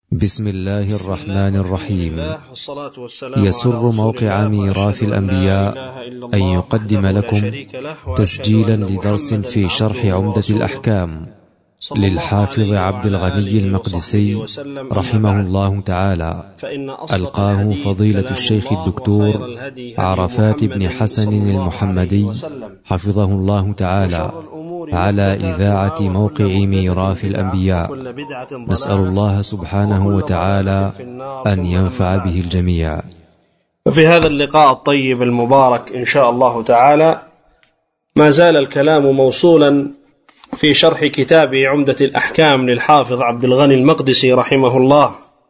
بسم الله الرحمن الرحيم. يسر موقع ميراث الأنبياء أن يقدم لكم تسجيلا لدرس في شرح عمدة الأحكام للحافظ عبد الغني المقدسي رحمه الله تعالى، ألقاه فضيلة الشيخ الدكتور عرفات بن حسن المحمدي حفظه الله تعالى على إذاعة موقع ميراث الأنبياء. نسأل الله سبحانه وتعالى أن ينفع به الجميع. وفي هذا اللقاء الطيب المبارك إن شاء الله تعالى ما زال الكلام موصولا في شرح كتاب عمدة الأحكام للحافظ عبد الغني المقدسي رحمه الله،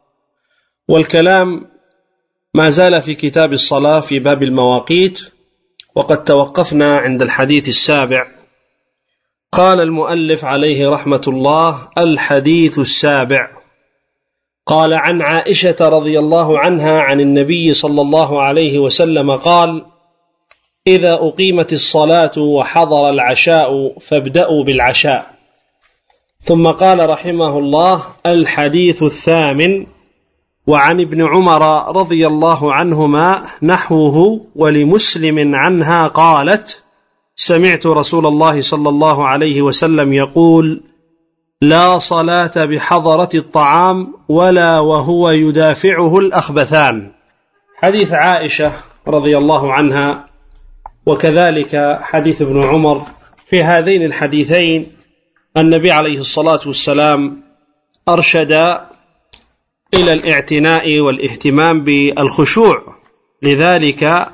والكلام ما زال في كتاب الصلاة في باب المواقيت، وقد توقفنا عند الحديث السابع. قال المؤلف عليه رحمة الله: الحديث السابع. قال: عن عائشة رضي الله عنها عن النبي صلى الله عليه وسلم قال: إذا أقيمت الصلاة وحضر العشاء فابدأوا بالعشاء. ثم قال رحمه الله: الحديث الثامن. وعن ابن عمر رضي الله عنهما نحوه، ولمسلم عنها قالت: سمعت رسول الله صلى الله عليه وسلم يقول: لا صلاة بحضرة الطعام ولا وهو يدافعه الأخبثان. حديث عائشة رضي الله عنها وكذلك حديث ابن عمر، في هذين الحديثين النبي عليه الصلاة والسلام أرشد إلى الاعتناء والاهتمام بالخشوع، لذلك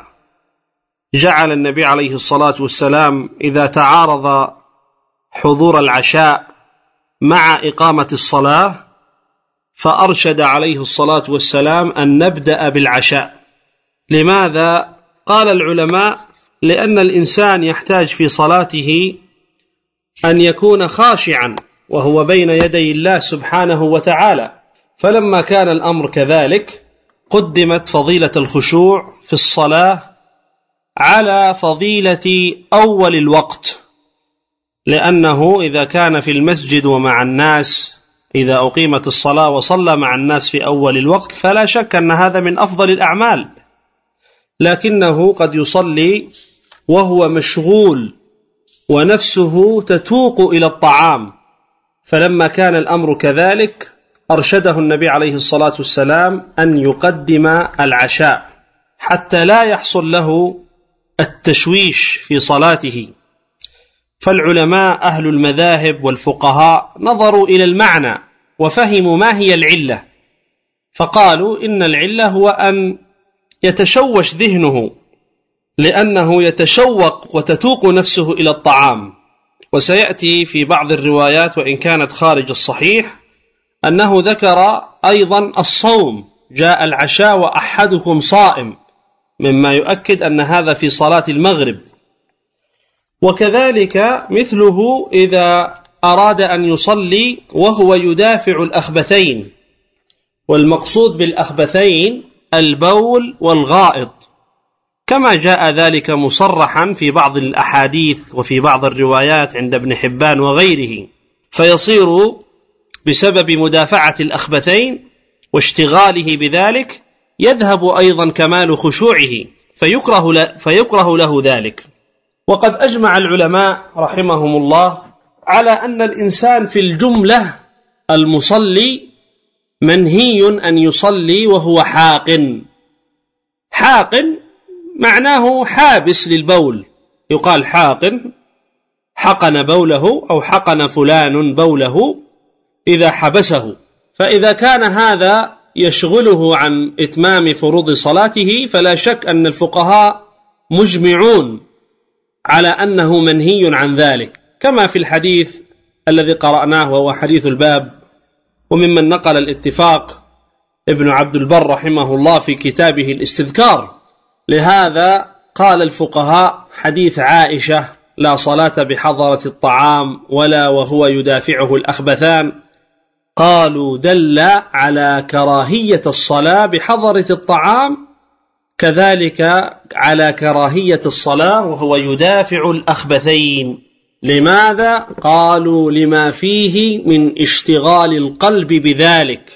جعل النبي عليه الصلاة والسلام إذا تعارض حضور العشاء مع إقامة الصلاة فأرشد عليه الصلاة والسلام أن نبدأ بالعشاء. لماذا؟ قال العلماء: لأن الإنسان يحتاج في صلاته أن يكون خاشعا وهو بين يدي الله سبحانه وتعالى، فلما كان الأمر كذلك قدمت فضيلة الخشوع في الصلاة على فضيلة أول الوقت، لأنه إذا كان في المسجد ومع الناس، إذا أقيمت الصلاة وصلى مع الناس في أول الوقت فلا شك أن هذا من أفضل الأعمال، لكنه قد يصلي وهو مشغول ونفسه تتوق إلى الطعام، فلما كان الأمر كذلك أرشده النبي عليه الصلاة والسلام أن يقدم العشاء حتى لا يحصل له التشويش في صلاته. فالعلماء أهل المذاهب والفقهاء نظروا إلى المعنى وفهموا ما هي العلة، فقالوا إن العلة هو أن يتشوش ذهنه، لأنه يتشوق وتتوق نفسه إلى الطعام. وسيأتي في بعض الروايات وإن كانت خارج الصحيح أنه ذكر أيضا الصوم، جاء العشاء وأحدكم صائم، مما يؤكد أن هذا في صلاة المغرب. وكذلك مثله إذا أراد أن يصلي وهو يدافع الأخبثين، والمقصود بالأخبثين البول والغائط، كما جاء ذلك مصرحا في بعض الأحاديث وفي بعض الروايات عند ابن حبان وغيره، فيصير بسبب مدافعة الأخبثين واشتغاله بذلك يذهب أيضا كمال خشوعه فيكره له ذلك. وقد أجمع العلماء رحمهم الله على أن الإنسان في الجملة المصلي منهي أن يصلي وهو حاقن. حاقن معناه حابس للبول، يقال حاقن، حقن بوله أو حقن فلان بوله إذا حبسه. فإذا كان هذا يشغله عن إتمام فروض صلاته فلا شك أن الفقهاء مجمعون على أنه منهي عن ذلك، كما في الحديث الذي قرأناه وهو حديث الباب، وممن نقل الاتفاق ابن عبد البر رحمه الله في كتابه الاستذكار. لهذا قال الفقهاء: حديث عائشة لا صلاة بحضرة الطعام ولا وهو يدافعه الأخبثان، قالوا دل على كراهية الصلاة بحضرة الطعام، كذلك على كراهية الصلاة وهو يدافع الأخبثين. لماذا؟ قالوا لما فيه من اشتغال القلب بذلك،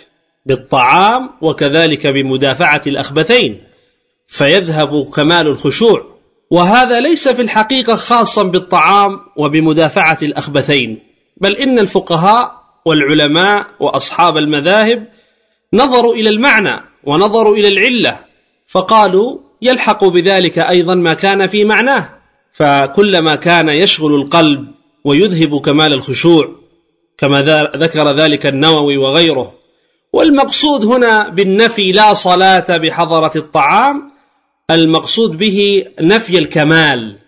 بالطعام وكذلك بمدافعة الأخبثين، فيذهب كمال الخشوع. وهذا ليس في الحقيقة خاصا بالطعام وبمدافعة الأخبثين، بل إن الفقهاء والعلماء وأصحاب المذاهب نظروا إلى المعنى ونظروا إلى العلة، فقالوا يلحق بذلك أيضا ما كان في معناه، فكلما كان يشغل القلب ويذهب كمال الخشوع كما ذكر ذلك النووي وغيره. والمقصود هنا بالنفي لا صلاة بحضرة الطعام، المقصود به نفي الكمال،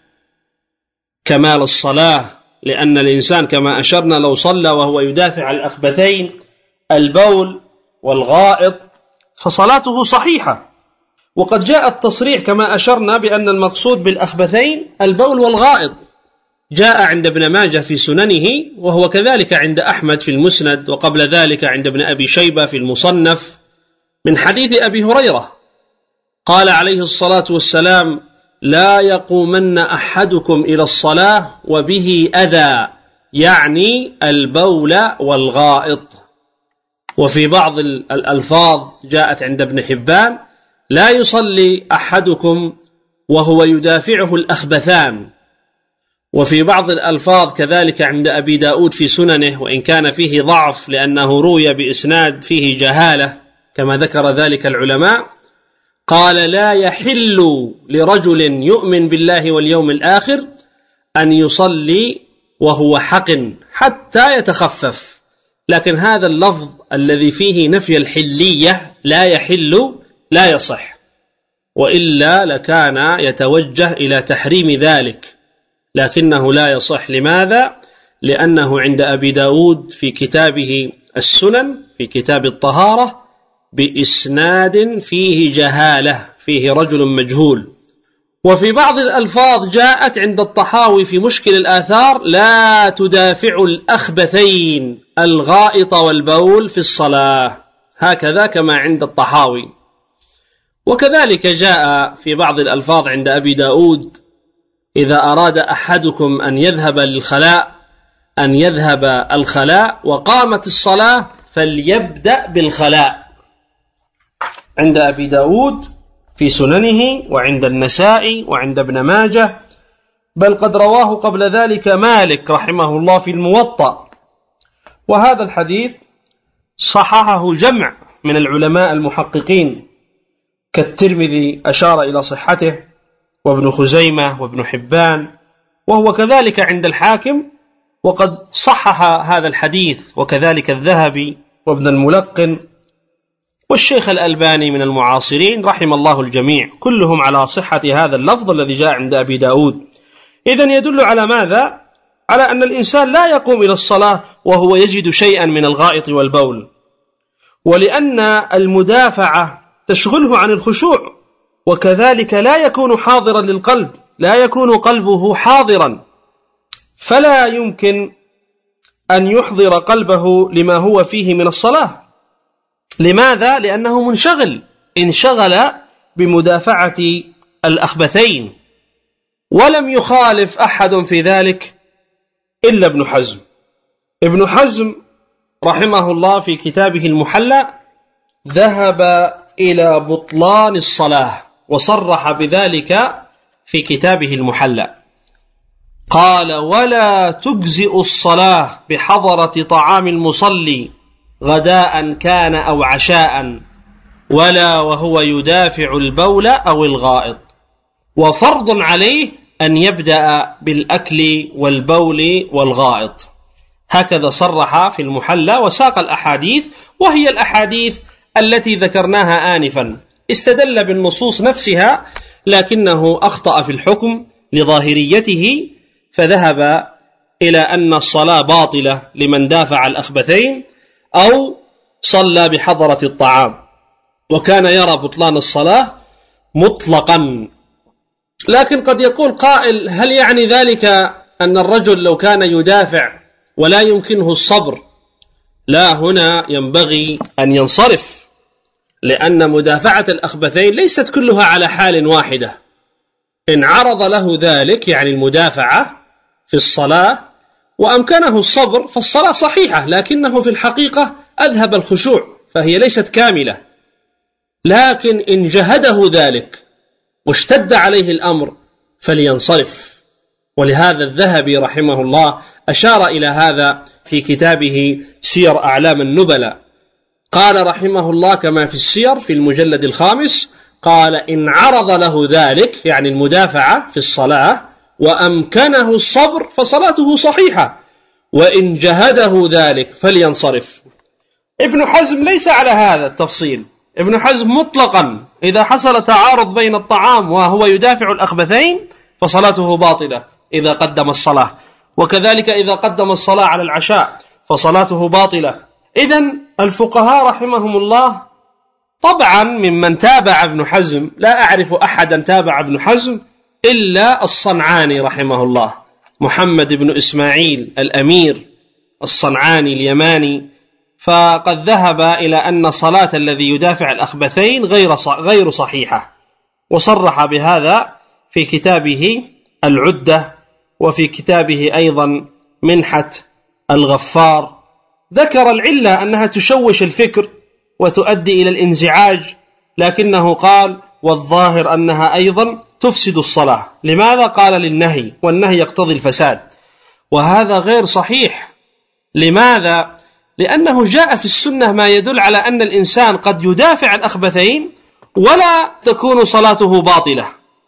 كمال الصلاة، لأن الإنسان كما أشرنا لو صلى وهو يدافع الأخبثين البول والغائط فصلاته صحيحة. وقد جاء التصريح كما أشرنا بأن المقصود بالأخبثين البول والغائط، جاء عند ابن ماجه في سننه، وهو كذلك عند أحمد في المسند، وقبل ذلك عند ابن أبي شيبة في المصنف من حديث أبي هريرة قال عليه الصلاة والسلام: لا يقومن أحدكم إلى الصلاة وبه أذى، يعني البول والغائط. وفي بعض الألفاظ جاءت عند ابن حبان: لا يصلي أحدكم وهو يدافعه الأخبثان. وفي بعض الألفاظ كذلك عند أبي داود في سننه، وإن كان فيه ضعف لأنه روي بإسناد فيه جهالة كما ذكر ذلك العلماء، قال: لا يحل لرجل يؤمن بالله واليوم الآخر أن يصلي وهو حقن حتى يتخفف. لكن هذا اللفظ الذي فيه نفي الحلية لا يحل لا يصح، وإلا لكان يتوجه إلى تحريم ذلك، لكنه لا يصح. لماذا؟ لأنه عند أبي داود في كتابه السنن في كتاب الطهارة بإسناد فيه جهالة، فيه رجل مجهول. وفي بعض الألفاظ جاءت عند الطحاوي في مشكل الآثار: لا تدافع الأخبثين الغائط والبول في الصلاة، هكذا كما عند الطحاوي. وكذلك جاء في بعض الألفاظ عند أبي داود: إذا أراد أحدكم أن يذهب للخلاء أن يذهب الخلاء وقامت الصلاة فليبدأ بالخلاء، عند أبي داود في سننه، وعند النسائي، وعند ابن ماجه، بل قد رواه قبل ذلك مالك رحمه الله في الموطأ. وهذا الحديث صححه جمع من العلماء المحققين كالترمذي أشار إلى صحته، وابن خزيمة وابن حبان، وهو كذلك عند الحاكم، وقد صحح هذا الحديث وكذلك الذهبي وابن الملقن والشيخ الألباني من المعاصرين رحم الله الجميع، كلهم على صحة هذا اللفظ الذي جاء عند أبي داود. إذن يدل على ماذا؟ على أن الإنسان لا يقوم إلى الصلاة وهو يجد شيئا من الغائط والبول، ولأن المدافعة تشغله عن الخشوع، وكذلك لا يكون حاضرا للقلب، لا يكون قلبه حاضرا، فلا يمكن أن يحضر قلبه لما هو فيه من الصلاة. لماذا؟ لأنه انشغل بمدافعة الأخبثين، ولم يخالف أحد في ذلك إلا ابن حزم. ابن حزم رحمه الله في كتابه المحلى ذهب إلى بطلان الصلاة وصرح بذلك في كتابه المحلى، قال: ولا تجزئ الصلاة بحضرة طعام المصلي غداء كان أو عشاء، ولا وهو يدافع البول أو الغائط، وفرض عليه أن يبدأ بالأكل والبول والغائط. هكذا صرح في المحلى وساق الأحاديث، وهي الأحاديث التي ذكرناها آنفا، استدل بالنصوص نفسها، لكنه أخطأ في الحكم لظاهريته، فذهب إلى أن الصلاة باطلة لمن دافع الأخبثين أو صلى بحضرة الطعام، وكان يرى بطلان الصلاة مطلقا. لكن قد يقول قائل: هل يعني ذلك أن الرجل لو كان يدافع ولا يمكنه الصبر؟ لا، هنا ينبغي أن ينصرف، لأن مدافعة الأخبثين ليست كلها على حال واحدة. إن عرض له ذلك يعني المدافعة في الصلاة وأمكنه الصبر فالصلاة صحيحة، لكنه في الحقيقة أذهب الخشوع فهي ليست كاملة، لكن إن جهده ذلك واشتد عليه الأمر فلينصرف. ولهذا الذهبي رحمه الله أشار إلى هذا في كتابه سير أعلام النبلاء، قال رحمه الله كما في السير في المجلد 5، قال إن عرض له ذلك يعني المدافعة في الصلاة وأمكنه الصبر فصلاته صحيحة، وإن جهده ذلك فلينصرف. ابن حزم ليس على هذا التفصيل، ابن حزم مطلقا إذا حصل تعارض بين الطعام وهو يدافع الأخبثين فصلاته باطلة إذا قدم الصلاة، وكذلك إذا قدم الصلاة على العشاء فصلاته باطلة. إذن الفقهاء رحمهم الله طبعا ممن تابع ابن حزم لا أعرف أحدا تابع ابن حزم إلا الصنعاني رحمه الله، محمد بن إسماعيل الأمير الصنعاني اليماني، فقد ذهب إلى أن صلاة الذي يدافع الأخبثين غير صحيحة، وصرح بهذا في كتابه العدة وفي كتابه أيضا منحة الغفار. ذكر العلة أنها تشوش الفكر وتؤدي إلى الانزعاج، لكنه قال والظاهر أنها أيضا تفسد الصلاة. لماذا؟ قال للنهي، والنهي يقتضي الفساد، وهذا غير صحيح. لماذا؟ لأنه جاء في السنة ما يدل على أن الإنسان قد يدافع الأخبثين ولا تكون صلاته باطلة.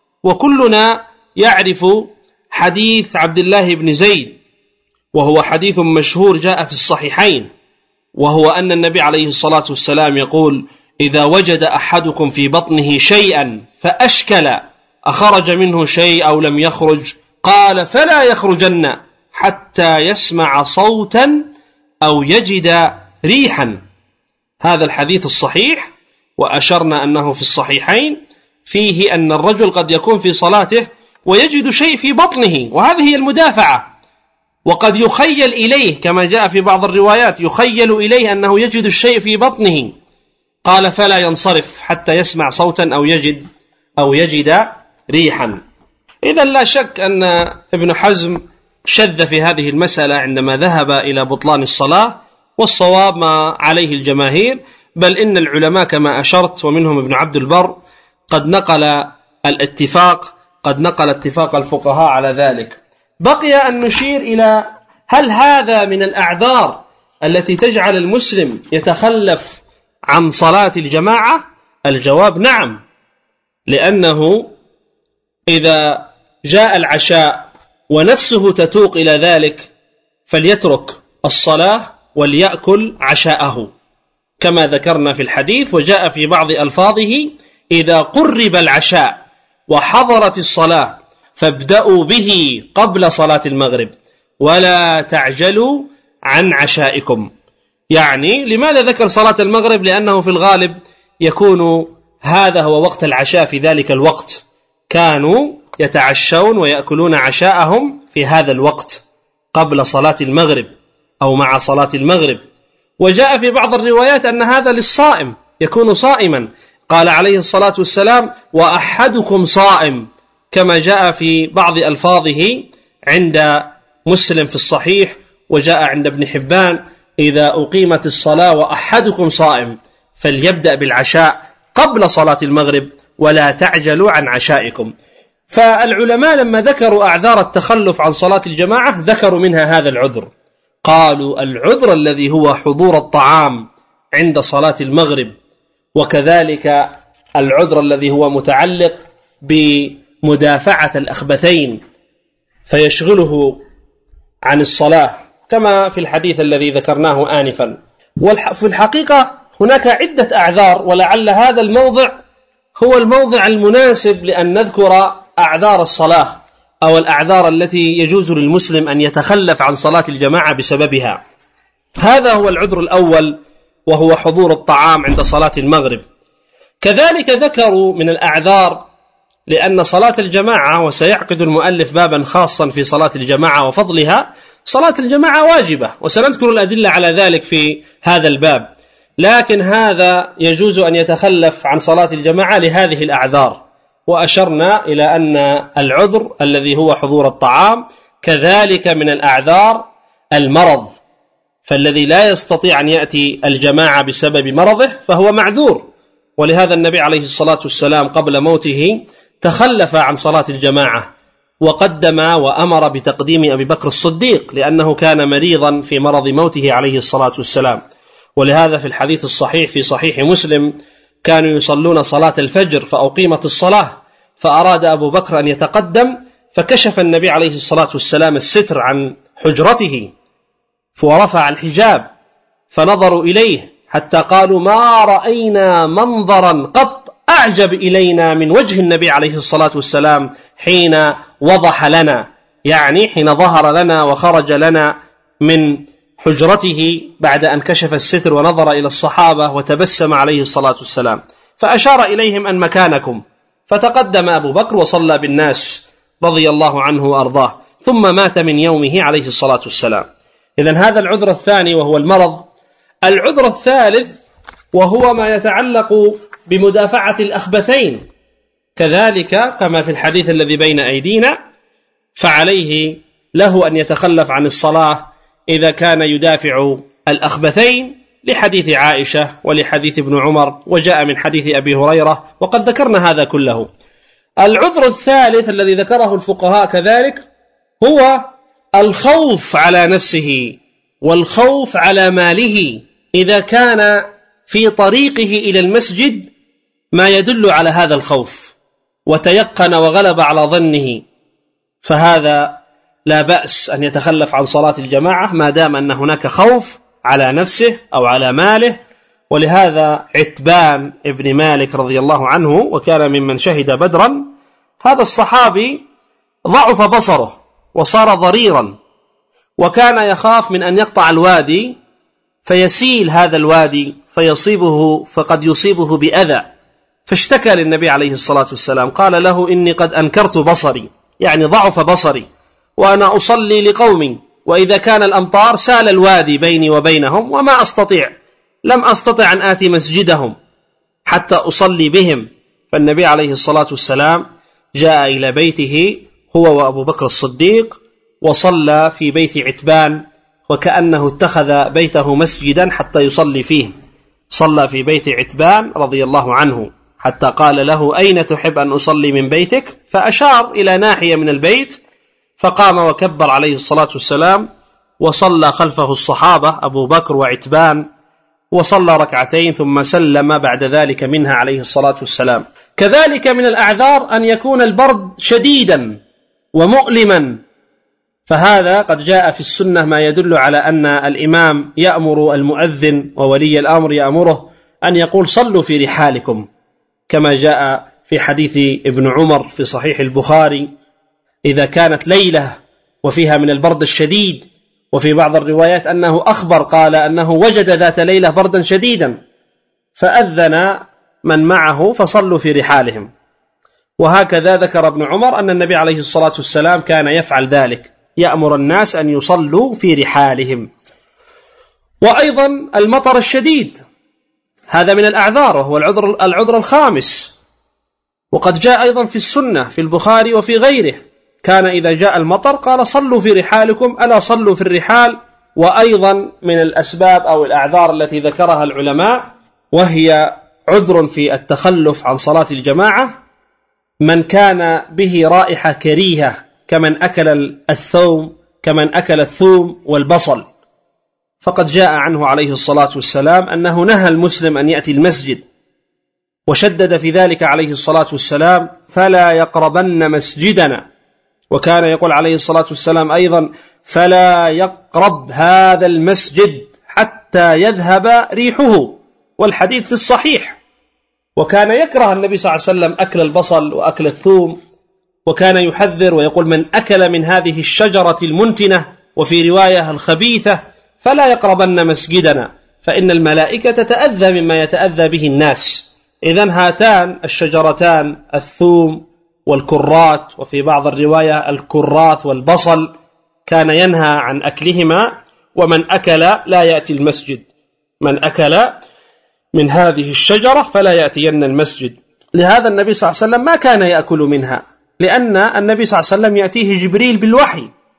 وكلنا يعرف حديث عبد الله بن زيد، وهو حديث مشهور جاء في الصحيحين، وهو أن النبي عليه الصلاة والسلام يقول إذا وجد أحدكم في بطنه شيئا فأشكل أخرج منه شيء أو لم يخرج، قال فلا يخرجن حتى يسمع صوتا أو يجد ريحا. هذا الحديث الصحيح، وأشرنا أنه في الصحيحين، فيه أن الرجل قد يكون في صلاته ويجد شيء في بطنه، وهذه هي المدافعة. وقد يخيل إليه كما جاء في بعض الروايات، يخيل إليه أنه يجد الشيء في بطنه، قال فلا ينصرف حتى يسمع صوتا أو يجد ريحا. إذن لا شك أن ابن حزم شذ في هذه المسألة عندما ذهب إلى بطلان الصلاة، والصواب ما عليه الجماهير، بل إن العلماء كما أشرت ومنهم ابن عبد البر قد نقل اتفاق الفقهاء على ذلك. بقي أن نشير إلى هل هذا من الأعذار التي تجعل المسلم يتخلف عن صلاة الجماعة؟ الجواب نعم، لأنه إذا جاء العشاء ونفسه تتوق إلى ذلك فليترك الصلاة وليأكل عشاءه كما ذكرنا في الحديث. وجاء في بعض ألفاظه إذا قرب العشاء وحضرت الصلاة فابدأوا به قبل صلاة المغرب ولا تعجلوا عن عشائكم. يعني لماذا ذكر صلاة المغرب؟ لأنه في الغالب يكون هذا هو وقت العشاء في ذلك الوقت، كانوا يتعشون ويأكلون عشاءهم في هذا الوقت قبل صلاة المغرب أو مع صلاة المغرب. وجاء في بعض الروايات أن هذا للصائم، يكون صائما، قال عليه الصلاة والسلام وأحدكم صائم، كما جاء في بعض ألفاظه عند مسلم في الصحيح، وجاء عند ابن حبان إذا أقيمت الصلاة وأحدكم صائم فليبدأ بالعشاء قبل صلاة المغرب ولا تعجلوا عن عشائكم. فالعلماء لما ذكروا أعذار التخلف عن صلاة الجماعة ذكروا منها هذا العذر، قالوا العذر الذي هو حضور الطعام عند صلاة المغرب، وكذلك العذر الذي هو متعلق بمدافعة الأخبثين فيشغله عن الصلاة كما في الحديث الذي ذكرناه آنفا. وفي الحقيقة هناك عدة أعذار، ولعل هذا الموضع هو الموضع المناسب لأن نذكر أعذار الصلاة أو الأعذار التي يجوز للمسلم أن يتخلف عن صلاة الجماعة بسببها. هذا هو العذر الأول، وهو حضور الطعام عند صلاة المغرب. كذلك ذكروا من الأعذار لأن صلاة الجماعة، وسيعقد المؤلف بابا خاصا في صلاة الجماعة وفضلها، صلاة الجماعة واجبة، وسنذكر الأدلة على ذلك في هذا الباب، لكن هذا يجوز أن يتخلف عن صلاة الجماعة لهذه الأعذار. وأشرنا إلى أن العذر الذي هو حضور الطعام كذلك من الأعذار المرض، فالذي لا يستطيع أن يأتي الجماعة بسبب مرضه فهو معذور. ولهذا النبي عليه الصلاة والسلام قبل موته تخلف عن صلاة الجماعة وقدم وأمر بتقديم أبي بكر الصديق لأنه كان مريضا في مرض موته عليه الصلاة والسلام. ولهذا في الحديث الصحيح في صحيح مسلم كانوا يصلون صلاة الفجر فأقيمت الصلاة فأراد أبو بكر أن يتقدم فكشف النبي عليه الصلاة والسلام الستر عن حجرته ورفع الحجاب فنظروا إليه حتى قالوا ما رأينا منظرا قط أعجب إلينا من وجه النبي عليه الصلاة والسلام حين وضح لنا، يعني حين ظهر لنا وخرج لنا من حجرته بعد أن كشف الستر ونظر إلى الصحابة وتبسم عليه الصلاة والسلام. فأشار إليهم أن مكانكم، فتقدم أبو بكر وصلى بالناس رضي الله عنه وأرضاه، ثم مات من يومه عليه الصلاة والسلام. إذن هذا العذر الثاني وهو المرض. العذر الثالث وهو ما يتعلق بمدافعة الأخبثين، كذلك كما في الحديث الذي بين أيدينا، فعليه له أن يتخلف عن الصلاة إذا كان يدافع الأخبثين، لحديث عائشة ولحديث ابن عمر وجاء من حديث أبي هريرة، وقد ذكرنا هذا كله. العذر الثالث الذي ذكره الفقهاء كذلك هو الخوف على نفسه والخوف على ماله، إذا كان في طريقه إلى المسجد ما يدل على هذا الخوف وتيقن وغلب على ظنه، فهذا لا بأس أن يتخلف عن صلاة الجماعة ما دام أن هناك خوف على نفسه أو على ماله. ولهذا عتبان ابن مالك رضي الله عنه وكان ممن شهد بدرا، هذا الصحابي ضعف بصره وصار ضريرا، وكان يخاف من أن يقطع الوادي فيسيل هذا الوادي فقد يصيبه بأذى، فاشتكى للنبي عليه الصلاة والسلام قال له إني قد أنكرت بصري، يعني ضعف بصري، وأنا أصلي لقومي، وإذا كان الأمطار سال الوادي بيني وبينهم وما لم أستطع أن آتي مسجدهم حتى أصلي بهم. فالنبي عليه الصلاة والسلام جاء إلى بيته هو وأبو بكر الصديق وصلى في بيت عتبان، وكأنه اتخذ بيته مسجدا حتى يصلي فيه. صلى في بيت عتبان رضي الله عنه حتى قال له أين تحب أن أصلي من بيتك؟ فأشار إلى ناحية من البيت، فقام وكبر عليه الصلاة والسلام وصلى خلفه الصحابة أبو بكر وعتبان، وصلى ركعتين ثم سلم بعد ذلك منها عليه الصلاة والسلام. كذلك من الأعذار أن يكون البرد شديدا ومؤلما، فهذا قد جاء في السنة ما يدل على أن الإمام يأمر المؤذن وولي الأمر يأمره أن يقول صلوا في رحالكم، كما جاء في حديث ابن عمر في صحيح البخاري إذا كانت ليلة وفيها من البرد الشديد. وفي بعض الروايات أنه أخبر قال أنه وجد ذات ليلة بردا شديدا فأذن من معه فصلوا في رحالهم. وهكذا ذكر ابن عمر أن النبي عليه الصلاة والسلام كان يفعل ذلك، يأمر الناس أن يصلوا في رحالهم. وأيضا المطر الشديد هذا من الأعذار وهو العذر الخامس، وقد جاء أيضا في السنة في البخاري وفي غيره كان إذا جاء المطر قال صلوا في رحالكم، ألا صلوا في الرحال. وأيضا من الأسباب أو الأعذار التي ذكرها العلماء وهي عذر في التخلف عن صلاة الجماعة من كان به رائحة كريهة كمن أكل الثوم والبصل، فقد جاء عنه عليه الصلاة والسلام أنه نهى المسلم أن يأتي المسجد، وشدد في ذلك عليه الصلاة والسلام فلا يقربن مسجدنا، وكان يقول عليه الصلاة والسلام أيضا فلا يقرب هذا المسجد حتى يذهب ريحه، والحديث في الصحيح. وكان يكره النبي صلى الله عليه وسلم أكل البصل وأكل الثوم، وكان يحذر ويقول من أكل من هذه الشجرة المنتنة وفي رواية الخبيثة فلا يقربن مسجدنا فإن الملائكة تتأذى مما يتأذى به الناس. إذن هاتان الشجرتان الثوم والكرات، وفي بعض الرواية الكراث والبصل، كان ينهى عن أكلهما، ومن أكل لا يأتي المسجد، من أكل من هذه الشجرة فلا يأتين المسجد. لهذا النبي صلى الله عليه وسلم ما كان يأكل منها، لأن النبي صلى الله عليه وسلم يأتيه جبريل بالوحي،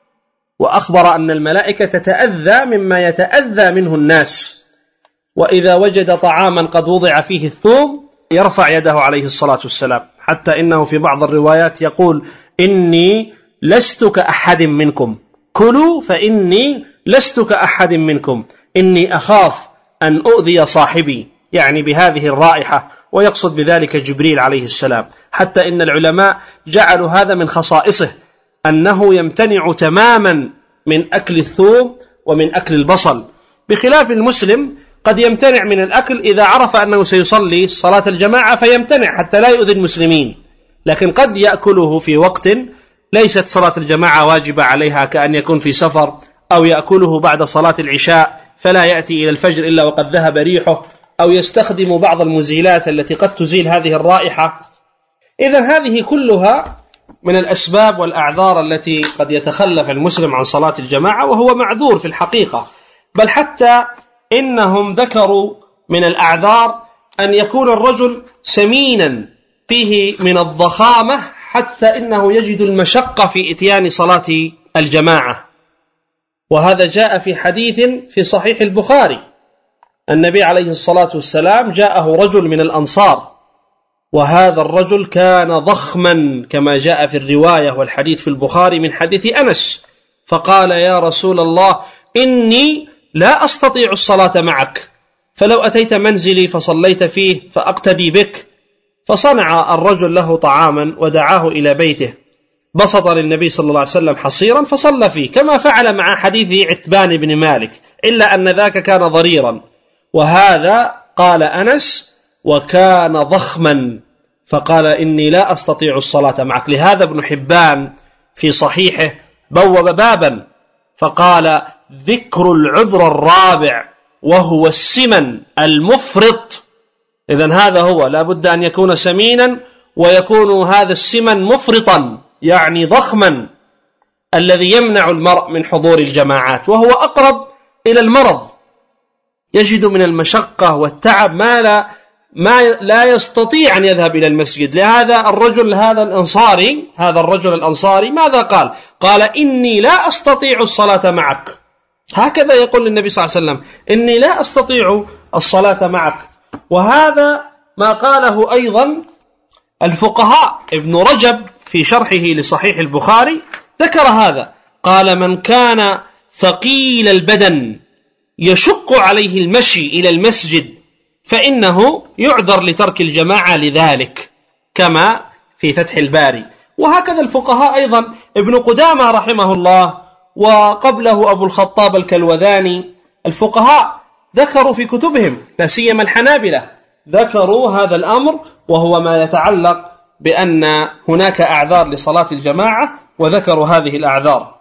وأخبر أن الملائكة تتأذى مما يتأذى منه الناس، وإذا وجد طعاما قد وضع فيه الثوم يرفع يده عليه الصلاة والسلام، حتى إنه في بعض الروايات يقول: إني لست كأحد منكم، كلوا فإني لست كأحد منكم، إني أخاف أن أؤذي صاحبي، يعني بهذه الرائحة، ويقصد بذلك جبريل عليه السلام. حتى إن العلماء جعلوا هذا من خصائصه، أنه يمتنع تماما من أكل الثوم ومن أكل البصل، بخلاف المسلم قد يمتنع من الأكل إذا عرف أنه سيصلي صلاة الجماعة فيمتنع حتى لا يؤذي المسلمين، لكن قد يأكله في وقت ليست صلاة الجماعة واجبة عليها، كأن يكون في سفر، أو يأكله بعد صلاة العشاء فلا يأتي إلى الفجر إلا وقد ذهب ريحه، أو يستخدم بعض المزيلات التي قد تزيل هذه الرائحة. إذن هذه كلها من الأسباب والأعذار التي قد يتخلف المسلم عن صلاة الجماعة وهو معذور في الحقيقة. بل حتى إنهم ذكروا من الأعذار أن يكون الرجل سمينا فيه من الضخامة حتى إنه يجد المشقة في إتيان صلاة الجماعة، وهذا جاء في حديث في صحيح البخاري. النبي عليه الصلاة والسلام جاءه رجل من الأنصار، وهذا الرجل كان ضخما كما جاء في الرواية والحديث في البخاري من حديث أنس، فقال: يا رسول الله، إني لا أستطيع الصلاة معك، فلو أتيت منزلي فصليت فيه فأقتدي بك. فصنع الرجل له طعاما ودعاه إلى بيته، بسط للنبي صلى الله عليه وسلم حصيرا فصلى فيه، كما فعل مع حديث عتبان بن مالك، إلا أن ذاك كان ضريرا، وهذا قال أنس وكان ضخما، فقال: إني لا أستطيع الصلاة معك. لهذا ابن حبان في صحيحه بوب بابا فقال: ذكر العذر الرابع وهو السمن المفرط. إذن هذا هو، لا بد أن يكون سمينا ويكون هذا السمن مفرطا، يعني ضخما، الذي يمنع المرء من حضور الجماعات، وهو أقرب إلى المرض، يجد من المشقة والتعب ما لا يستطيع أن يذهب إلى المسجد. لهذا الرجل الأنصاري ماذا قال؟ قال: إني لا أستطيع الصلاة معك. هكذا يقول للنبي صلى الله عليه وسلم: إني لا أستطيع الصلاة معك. وهذا ما قاله أيضا الفقهاء. ابن رجب في شرحه لصحيح البخاري ذكر هذا، قال: من كان ثقيل البدن يشق عليه المشي إلى المسجد فإنه يعذر لترك الجماعة لذلك، كما في فتح الباري. وهكذا الفقهاء أيضا، ابن قدامة رحمه الله وقبله أبو الخطاب الكلوذاني، الفقهاء ذكروا في كتبهم، لا سيما الحنابلة، ذكروا هذا الأمر، وهو ما يتعلق بأن هناك أعذار لصلاة الجماعة، وذكروا هذه الأعذار.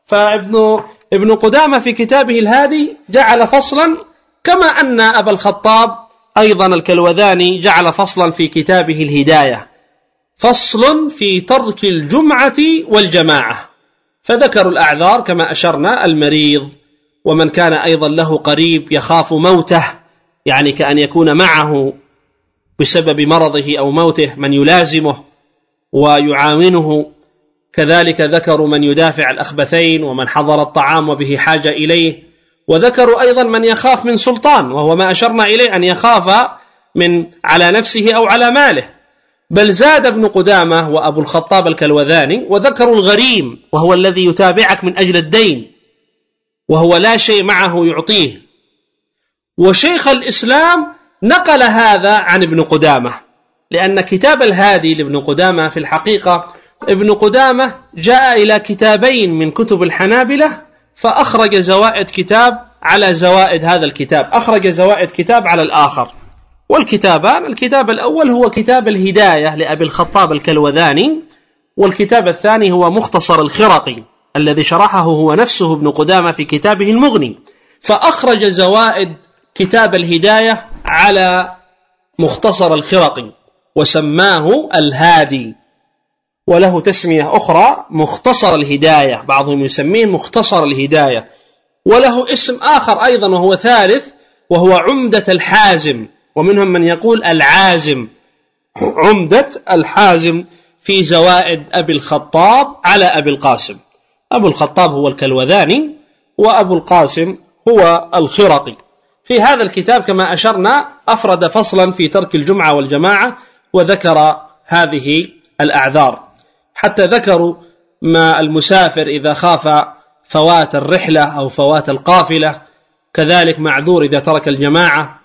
فابن قدامة في كتابه الهادي جعل فصلا، كما أن أبا الخطاب أيضا الكلوذاني جعل فصلا في كتابه الهداية، فصل في ترك الجمعة والجماعة، فذكروا الأعذار كما أشرنا: المريض، ومن كان أيضا له قريب يخاف موته، يعني كأن يكون معه بسبب مرضه أو موته من يلازمه ويعاونه. كذلك ذكروا من يدافع الأخبثين، ومن حضر الطعام وبه حاجة إليه. وذكروا أيضا من يخاف من سلطان، وهو ما أشرنا إليه، أن يخاف من على نفسه أو على ماله. بل زاد ابن قدامة وأبو الخطاب الكلوذاني وذكروا الغريم، وهو الذي يتابعك من أجل الدين وهو لا شيء معه يعطيه. وشيخ الإسلام نقل هذا عن ابن قدامة، لأن كتاب الهادي لابن قدامة في الحقيقة، ابن قدامة جاء إلى كتابين من كتب الحنابلة فأخرج زوائد كتاب على زوائد هذا الكتاب، أخرج زوائد كتاب على الآخر. والكتابان، الكتاب الأول هو كتاب الهداية لأبي الخطاب الكلوذاني، والكتاب الثاني هو مختصر الخرقي الذي شرحه هو نفسه ابن قدامة في كتابه المغني، فأخرج زوائد كتاب الهداية على مختصر الخرقي وسماه الهادي، وله تسمية أخرى مختصر الهداية، بعضهم يسميه مختصر الهداية، وله اسم آخر أيضا وهو ثالث، وهو عمدة الحازم، ومنهم من يقول العازم، عمدة الحازم في زوائد أبي الخطاب على أبي القاسم. أبو الخطاب هو الكلوذاني، وأبو القاسم هو الخرقي. في هذا الكتاب كما أشرنا أفرد فصلا في ترك الجمعة والجماعة، وذكر هذه الأعذار، حتى ذكروا ما المسافر إذا خاف فوات الرحلة أو فوات القافلة، كذلك معذور إذا ترك الجماعة،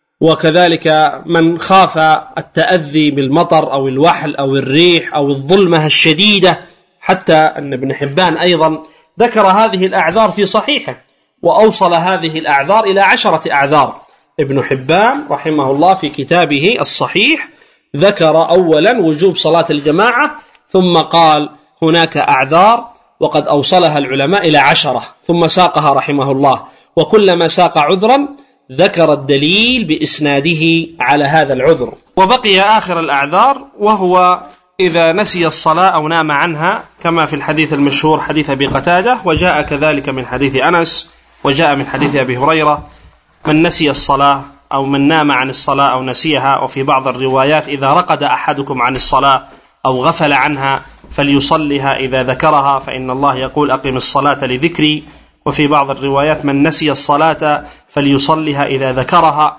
وكذلك من خاف التأذي بالمطر أو الوحل أو الريح أو الظلمة الشديدة. حتى أن ابن حبان أيضا ذكر هذه الأعذار في صحيحه، وأوصل هذه الأعذار إلى 10 أعذار. ابن حبان رحمه الله في كتابه الصحيح ذكر أولا وجوب صلاة الجماعة، ثم قال هناك أعذار وقد أوصلها العلماء إلى 10، ثم ساقها رحمه الله، وكلما ساق عذرا ذكر الدليل بإسناده على هذا العذر. وبقي آخر الأعذار، وهو إذا نسي الصلاة أو نام عنها، كما في الحديث المشهور حديث أبي قتادة، وجاء كذلك من حديث أنس، وجاء من حديث أبي هريرة: من نسي الصلاة أو من نام عن الصلاة أو نسيها. وفي بعض الروايات: إذا رقد أحدكم عن الصلاة أو غفل عنها فليصلها إذا ذكرها، فإن الله يقول: أقم الصلاة لذكري. وفي بعض الروايات: من نسي الصلاة فليصلها إذا ذكرها.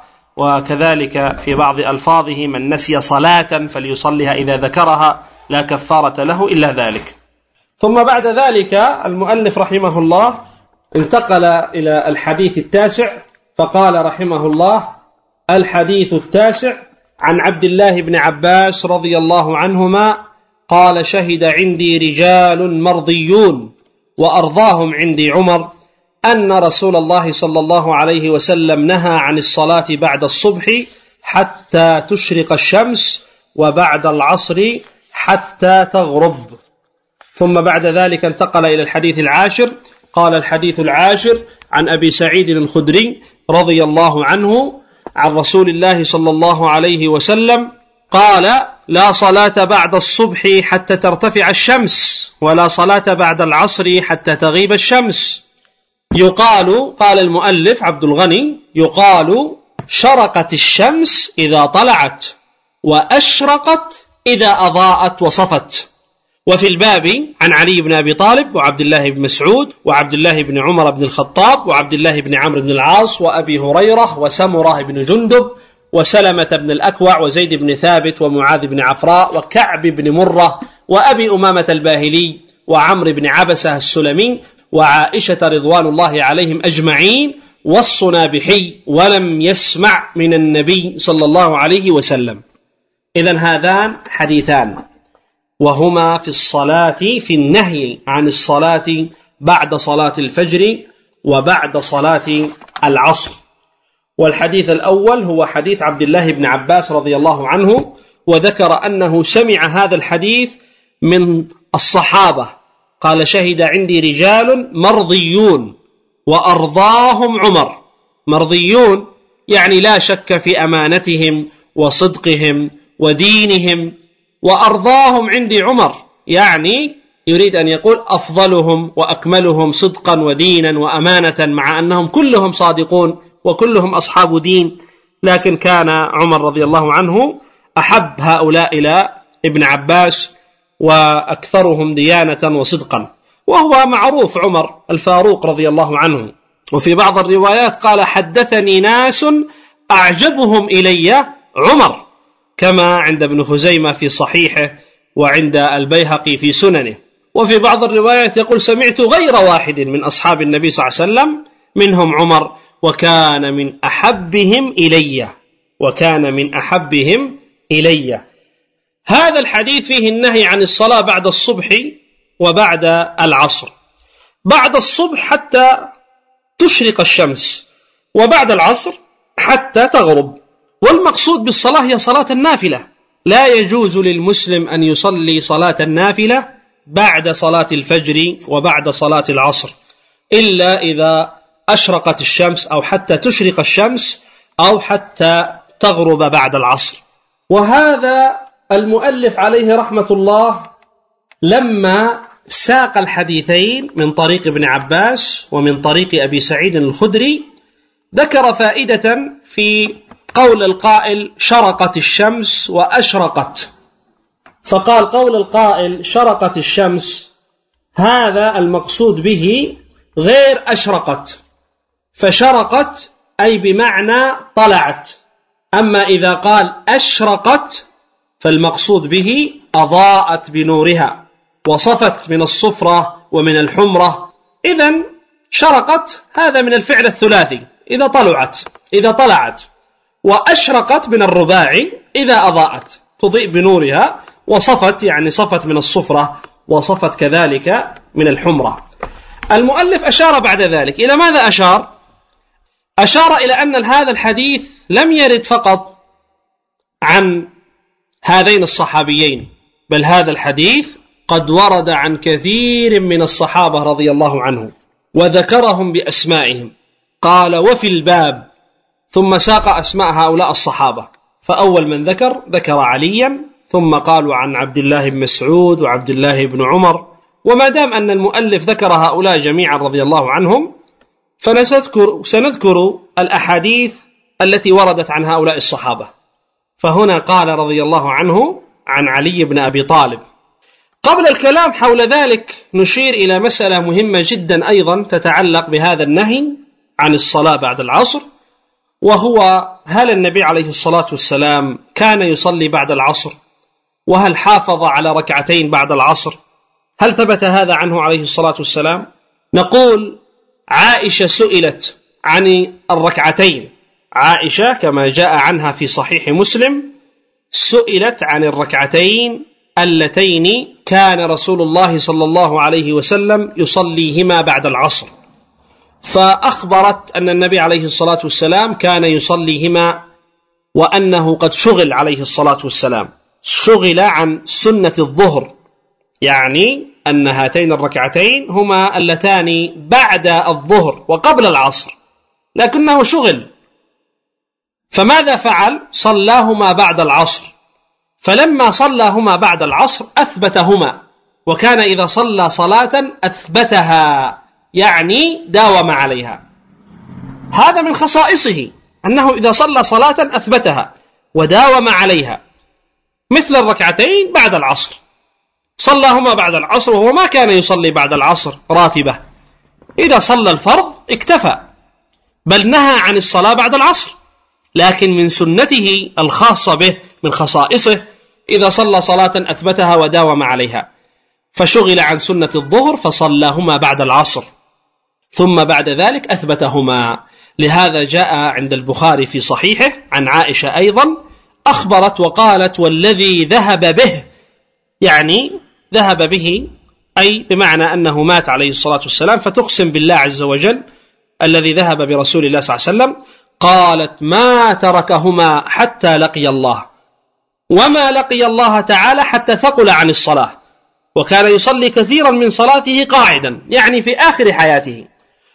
وكذلك في بعض ألفاظه: من نسي صلاة فليصلها إذا ذكرها، لا كفارة له إلا ذلك. ثم بعد ذلك المؤلف رحمه الله انتقل إلى الحديث التاسع، فقال رحمه الله: الحديث التاسع عن عبد الله بن عباس رضي الله عنهما قال: شهد عندي رجال مرضيون وأرضاهم عندي عمر أن رسول الله صلى الله عليه وسلم نهى عن الصلاة بعد الصبح حتى تشرق الشمس، وبعد العصر حتى تغرب. ثم بعد ذلك انتقل إلى الحديث العاشر، قال: الحديث العاشر عن أبي سعيد الخدري رضي الله عنه عن رسول الله صلى الله عليه وسلم قال: لا صلاة بعد الصبح حتى ترتفع الشمس، ولا صلاة بعد العصر حتى تغيب الشمس. يقال، قال المؤلف عبد الغني، يقال: شرقت الشمس إذا طلعت، وأشرقت إذا أضاءت وصفت. وفي الباب عن علي بن أبي طالب وعبد الله بن مسعود وعبد الله بن عمر بن الخطاب وعبد الله بن عمرو بن العاص وأبي هريرة وسمرة بن جندب وسلمة بن الأكوع وزيد بن ثابت ومعاذ بن عفراء وكعب بن مرة وأبي أمامة الباهلي وعمرو بن عبسة السلمي وعائشة رضوان الله عليهم أجمعين والصنابحي، ولم يسمع من النبي صلى الله عليه وسلم. إذن هذان حديثان، وهما في الصلاة، في النهي عن الصلاة بعد صلاة الفجر وبعد صلاة العصر. والحديث الأول هو حديث عبد الله بن عباس رضي الله عنه، وذكر أنه سمع هذا الحديث من الصحابة. قال: شهد عندي رجال مرضيون وأرضاهم عمر. مرضيون يعني لا شك في أمانتهم وصدقهم ودينهم، وأرضاهم عندي عمر يعني يريد أن يقول أفضلهم وأكملهم صدقا ودينا وأمانة، مع أنهم كلهم صادقون وكلهم أصحاب دين، لكن كان عمر رضي الله عنه أحب هؤلاء إلى ابن عباس وأكثرهم ديانة وصدقا. وهو معروف عمر الفاروق رضي الله عنه. وفي بعض الروايات قال: حدثني ناس أعجبهم إلي عمر، كما عند ابن خزيمة في صحيحه وعند البيهقي في سننه. وفي بعض الروايات يقول: سمعت غير واحد من أصحاب النبي صلى الله عليه وسلم منهم عمر، وكان من أحبهم إلي، وكان من أحبهم إلي. هذا الحديث فيه النهي عن الصلاة بعد الصبح وبعد العصر. بعد الصبح حتى تشرق الشمس، وبعد العصر حتى تغرب. والمقصود بالصلاة هي صلاة النافلة. لا يجوز للمسلم أن يصلي صلاة النافلة بعد صلاة الفجر وبعد صلاة العصر، إلا إذا أشرقت الشمس أو حتى تشرق الشمس أو حتى تغرب بعد العصر. وهذا المؤلف عليه رحمة الله لما ساق الحديثين من طريق ابن عباس ومن طريق أبي سعيد الخدري ذكر فائدة في قول القائل: شرقت الشمس وأشرقت. فقال: قول القائل شرقت الشمس هذا المقصود به غير أشرقت، فشرقت أي بمعنى طلعت. أما إذا قال أشرقت فالمقصود به أضاءت بنورها وصفت من الصفرة ومن الحمرة. إذن شرقت هذا من الفعل الثلاثي إذا طلعت، وأشرقت من الرباعي إذا أضاءت، تضيء بنورها، وصفت يعني صفت من الصفرة وصفت كذلك من الحمرة. المؤلف أشار بعد ذلك إلى ماذا أشار إلى أن هذا الحديث لم يرد فقط عن هذين الصحابيين، بل هذا الحديث قد ورد عن كثير من الصحابة رضي الله عنهم وذكرهم بأسمائهم. قال وفي الباب، ثم ساق أسماء هؤلاء الصحابة، فأول من ذكر عليا، ثم قالوا عن عبد الله بن مسعود وعبد الله بن عمر. وما دام أن المؤلف ذكر هؤلاء جميعا رضي الله عنهم، سنذكر الأحاديث التي وردت عن هؤلاء الصحابة. فهنا قال رضي الله عنه عن علي بن أبي طالب. قبل الكلام حول ذلك نشير إلى مسألة مهمة جدا أيضا تتعلق بهذا النهي عن الصلاة بعد العصر، وهو هل النبي عليه الصلاة والسلام كان يصلي بعد العصر؟ وهل حافظ على ركعتين بعد العصر؟ هل ثبت هذا عنه عليه الصلاة والسلام؟ نقول عائشة سئلت عن الركعتين، عائشة كما جاء عنها في صحيح مسلم سئلت عن الركعتين اللتين كان رسول الله صلى الله عليه وسلم يصليهما بعد العصر، فأخبرت أن النبي عليه الصلاة والسلام كان يصليهما، وأنه قد شغل عليه الصلاة والسلام، شغل عن سنة الظهر، يعني أن هاتين الركعتين هما اللتان بعد الظهر وقبل العصر، لكنه شغل. فماذا فعل؟ صلاهما بعد العصر، فلما صلاهما بعد العصر أثبتهما، وكان إذا صلى صلاة أثبتها، يعني داوم عليها. هذا من خصائصه أنه إذا صلى صلاة أثبتها وداوم عليها، مثل الركعتين بعد العصر، صلاهما بعد العصر، وهو ما كان يصلي بعد العصر راتبة، إذا صلى الفرض اكتفى، بل نهى عن الصلاة بعد العصر، لكن من سنته الخاصة به، من خصائصه، إذا صلى صلاة أثبتها وداوم عليها، فشغل عن سنة الظهر فصلاهما بعد العصر، ثم بعد ذلك أثبتهما. لهذا جاء عند البخاري في صحيحه عن عائشة أيضا أخبرت وقالت والذي ذهب به، يعني ذهب به أي بمعنى أنه مات عليه الصلاة والسلام، فتقسم بالله عز وجل الذي ذهب برسول الله صلى الله عليه وسلم، قالت ما تركهما حتى لقي الله، وما لقي الله تعالى حتى ثقل عن الصلاة، وكان يصلي كثيرا من صلاته قاعدا، يعني في آخر حياته،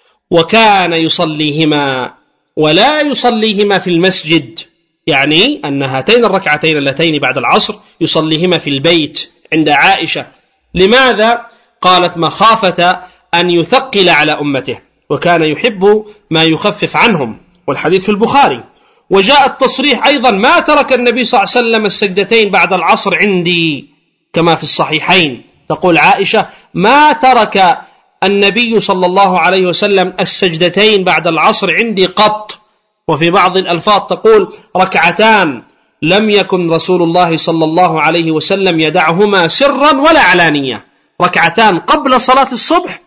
وكان يصليهما ولا يصليهما في المسجد، يعني أن هاتين الركعتين اللتين بعد العصر يصليهما في البيت عند عائشة. لماذا؟ قالت مخافة أن يثقل على أمته، وكان يحب ما يخفف عنهم، والحديث في البخاري. وجاء التصريح أيضا ما ترك النبي صلى الله عليه وسلم السجدتين بعد العصر عندي، كما في الصحيحين، تقول عائشة ما ترك النبي صلى الله عليه وسلم السجدتين بعد العصر عندي قط. وفي بعض الألفاظ تقول ركعتان لم يكن رسول الله صلى الله عليه وسلم يدعهما سرا ولا علانية، ركعتان قبل صلاة الصبح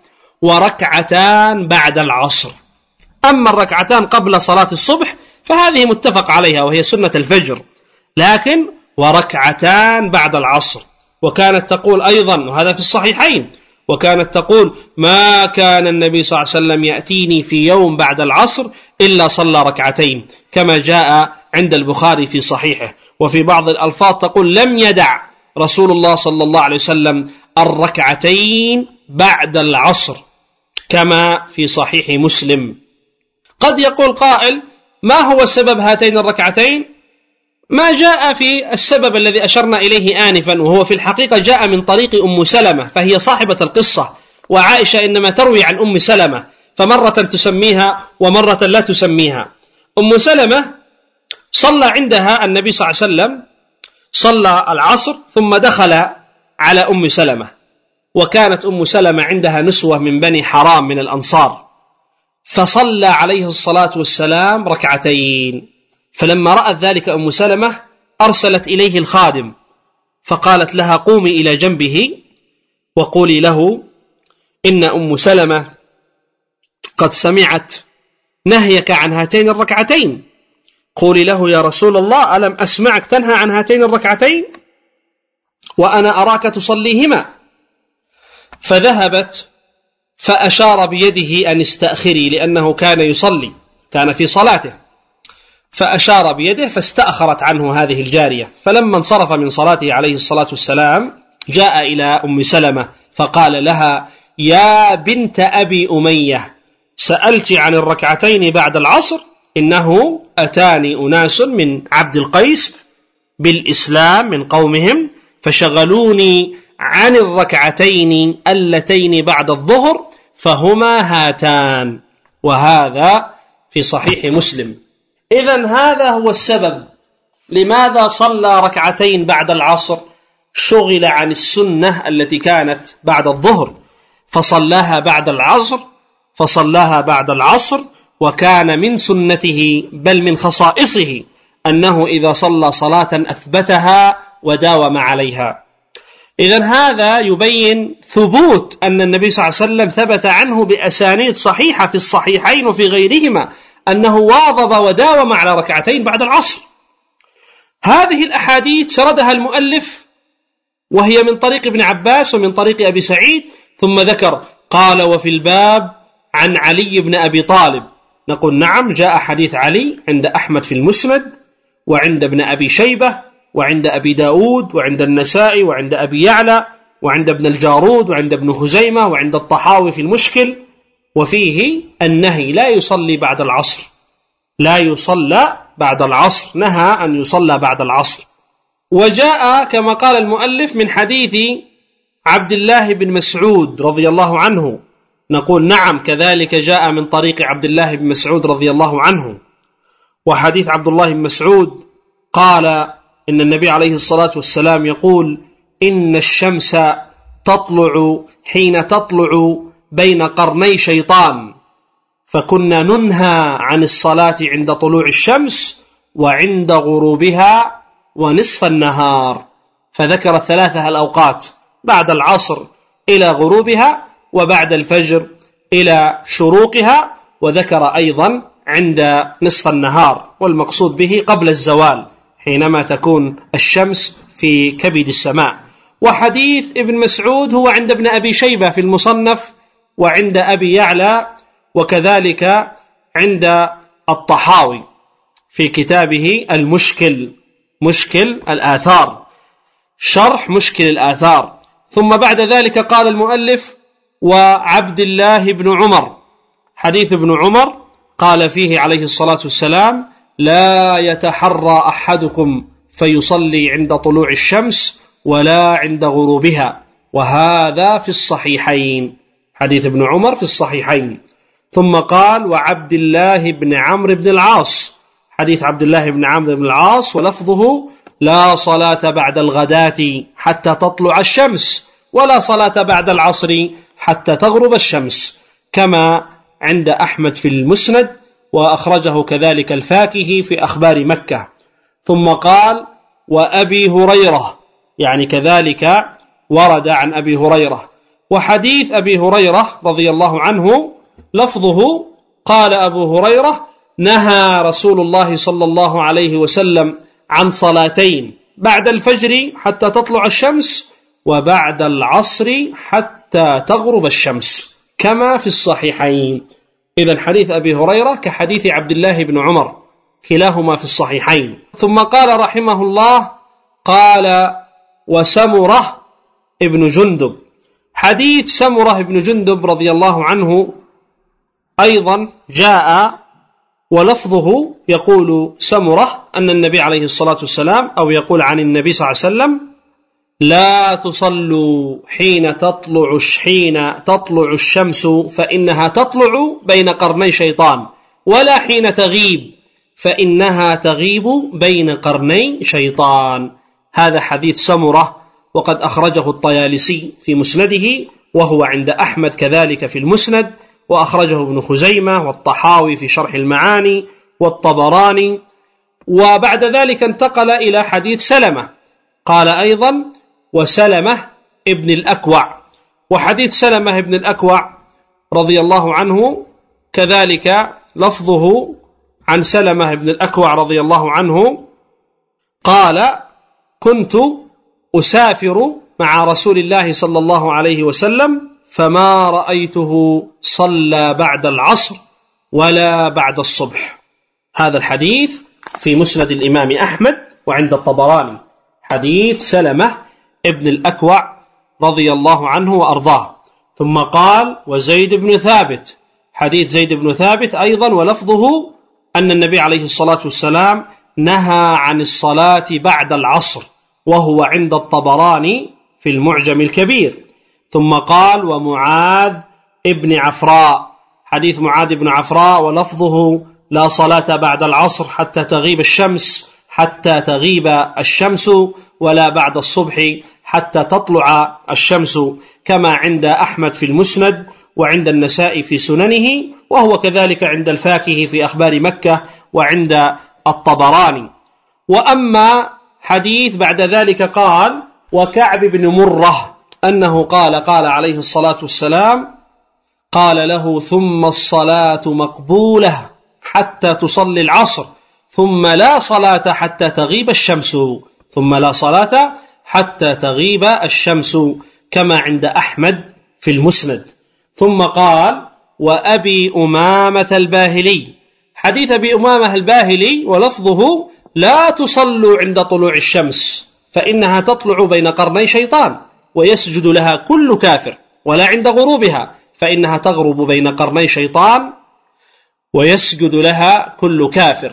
وركعتان بعد العصر. أما الركعتان قبل صلاة الصبح فهذه متفق عليها وهي سنة الفجر، لكن وركعتان بعد العصر. وكانت تقول أيضا، وهذا في الصحيحين، وكانت تقول ما كان النبي صلى الله عليه وسلم يأتيني في يوم بعد العصر إلا صلى ركعتين، كما جاء عند البخاري في صحيحه. وفي بعض الألفاظ تقول لم يدع رسول الله صلى الله عليه وسلم الركعتين بعد العصر، كما في صحيح مسلم. قد يقول قائل ما هو سبب هاتين الركعتين؟ ما جاء في السبب الذي أشرنا إليه آنفا، وهو في الحقيقة جاء من طريق أم سلمة، فهي صاحبة القصة، وعائشة إنما تروي عن أم سلمة، فمرة تسميها ومرة لا تسميها. أم سلمة صلى عندها النبي صلى الله عليه وسلم، صلى العصر ثم دخل على أم سلمة وكانت أم سلمة عندها نسوة من بني حرام من الأنصار، فصلى عليه الصلاة والسلام ركعتين. فلما رأت ذلك أم سلمة أرسلت إليه الخادم فقالت لها: قومي إلى جنبه وقولي له إن أم سلمة قد سمعت نهيك عن هاتين الركعتين. قولي له: يا رسول الله، ألم أسمعك تنهى عن هاتين الركعتين وأنا أراك تصليهما؟ فذهبت فأشار بيده أن استأخري، لأنه كان يصلي، كان في صلاته، فأشار بيده فاستأخرت عنه هذه الجارية. فلما انصرف من صلاته عليه الصلاة والسلام جاء إلى أم سلمة فقال لها: يا بنت أبي أمية، سألت عن الركعتين بعد العصر، إنه أتاني أناس من عبد القيس بالإسلام من قومهم فشغلوني عن الركعتين اللتين بعد الظهر فهما هاتان. وهذا في صحيح مسلم. إذن هذا هو السبب لماذا صلى ركعتين بعد العصر، شغل عن السنة التي كانت بعد الظهر فصلاها بعد العصر، وكان من سنته بل من خصائصه أنه إذا صلى صلاة أثبتها وداوم عليها. إذن هذا يبين ثبوت أن النبي صلى الله عليه وسلم ثبت عنه بأسانيد صحيحة في الصحيحين وفي غيرهما أنه واظب وداوم على ركعتين بعد العصر. هذه الأحاديث سردها المؤلف وهي من طريق ابن عباس ومن طريق أبي سعيد، ثم ذكر قال: وفي الباب عن علي بن أبي طالب. نقول: نعم، جاء حديث علي عند أحمد في المسند، وعند ابن أبي شيبة، وعند أبي داود، وعند النسائي، وعند أبي يعلى، وعند ابن الجارود، وعند ابن خزيمة، وعند الطحاوي في المشكل، وفيه النهي لا يصلي بعد العصر، لا يصلى بعد العصر، نهى أن يصلى بعد العصر. وجاء كما قال المؤلف من حديث عبد الله بن مسعود رضي الله عنه. نقول: نعم، كذلك جاء من طريق عبد الله بن مسعود رضي الله عنه. وحديث عبد الله بن مسعود قال إن النبي عليه الصلاة والسلام يقول: إن الشمس تطلع حين تطلع بين قرني شيطان، فكنا ننهى عن الصلاة عند طلوع الشمس وعند غروبها ونصف النهار. فذكر الثلاثة الأوقات: بعد العصر إلى غروبها، وبعد الفجر إلى شروقها، وذكر أيضا عند نصف النهار، والمقصود به قبل الزوال حينما تكون الشمس في كبد السماء. وحديث ابن مسعود هو عند ابن أبي شيبة في المصنف، وعند أبي يعلى، وكذلك عند الطحاوي في كتابه المشكل، مشكل الآثار، شرح مشكل الآثار. ثم بعد ذلك قال المؤلف: وعبد الله بن عمر، حديث ابن عمر قال فيه عليه الصلاة والسلام: لا يتحرى أحدكم فيصلي عند طلوع الشمس ولا عند غروبها. وهذا في الصحيحين، حديث ابن عمر في الصحيحين. ثم قال: وعبد الله بن عمرو بن العاص، حديث عبد الله بن عمرو بن العاص ولفظه: لا صلاة بعد الغداة حتى تطلع الشمس، ولا صلاة بعد العصر حتى تغرب الشمس، كما عند أحمد في المسند، وأخرجه كذلك الفاكهي في أخبار مكة. ثم قال: وأبي هريرة، يعني كذلك ورد عن أبي هريرة. وحديث أبي هريرة رضي الله عنه لفظه: قال أبو هريرة: نهى رسول الله صلى الله عليه وسلم عن صلاتين: بعد الفجر حتى تطلع الشمس، وبعد العصر حتى تغرب الشمس، كما في الصحيحين. إذن حديث أبي هريرة كحديث عبد الله بن عمر، كلاهما في الصحيحين. ثم قال رحمه الله: قال: وسمرة ابن جندب، حديث سمرة ابن جندب رضي الله عنه أيضا جاء ولفظه يقول سمرة أن النبي عليه الصلاة والسلام، أو يقول عن النبي صلى الله عليه وسلم: لا تصلوا حين تطلع الشمس فإنها تطلع بين قرني شيطان، ولا حين تغيب فإنها تغيب بين قرني شيطان. هذا حديث سمرة وقد أخرجه الطيالسي في مسنده، وهو عند أحمد كذلك في المسند، وأخرجه ابن خزيمة والطحاوي في شرح المعاني والطبراني. وبعد ذلك انتقل إلى حديث سلمة، قال أيضا وسلمة ابن الأكوع. وحديث سلمة ابن الأكوع رضي الله عنه كذلك لفظه عن سلمة ابن الأكوع رضي الله عنه قال: كنت أسافر مع رسول الله صلى الله عليه وسلم فما رأيته صلى بعد العصر ولا بعد الصبح. هذا الحديث في مسند الإمام أحمد وعند الطبراني، حديث سلمة ابن الأكوع رضي الله عنه وأرضاه. ثم قال: وزيد بن ثابت، حديث زيد بن ثابت أيضا ولفظه أن النبي عليه الصلاة والسلام نهى عن الصلاة بعد العصر، وهو عند الطبراني في المعجم الكبير. ثم قال: ومعاذ ابن عفراء، حديث معاذ بن عفراء ولفظه لا صلاة بعد العصر حتى تغيب الشمس ولا بعد الصبح حتى تطلع الشمس، كما عند أحمد في المسند وعند النسائي في سننه، وهو كذلك عند الفاكهي في أخبار مكة وعند الطبراني. وأما حديث بعد ذلك قال: وكعب بن مرة أنه قال عليه الصلاة والسلام قال له: ثم الصلاة مقبولة حتى تصلي العصر، ثم لا صلاة حتى تغيب الشمس، ثم لا صلاة حتى تغيب الشمس، كما عند أحمد في المسند. ثم قال: وأبي أمامة الباهلي، حديث أبي أمامة الباهلي ولفظه لا تصلوا عند طلوع الشمس فإنها تطلع بين قرني شيطان ويسجد لها كل كافر، ولا عند غروبها فإنها تغرب بين قرني شيطان ويسجد لها كل كافر،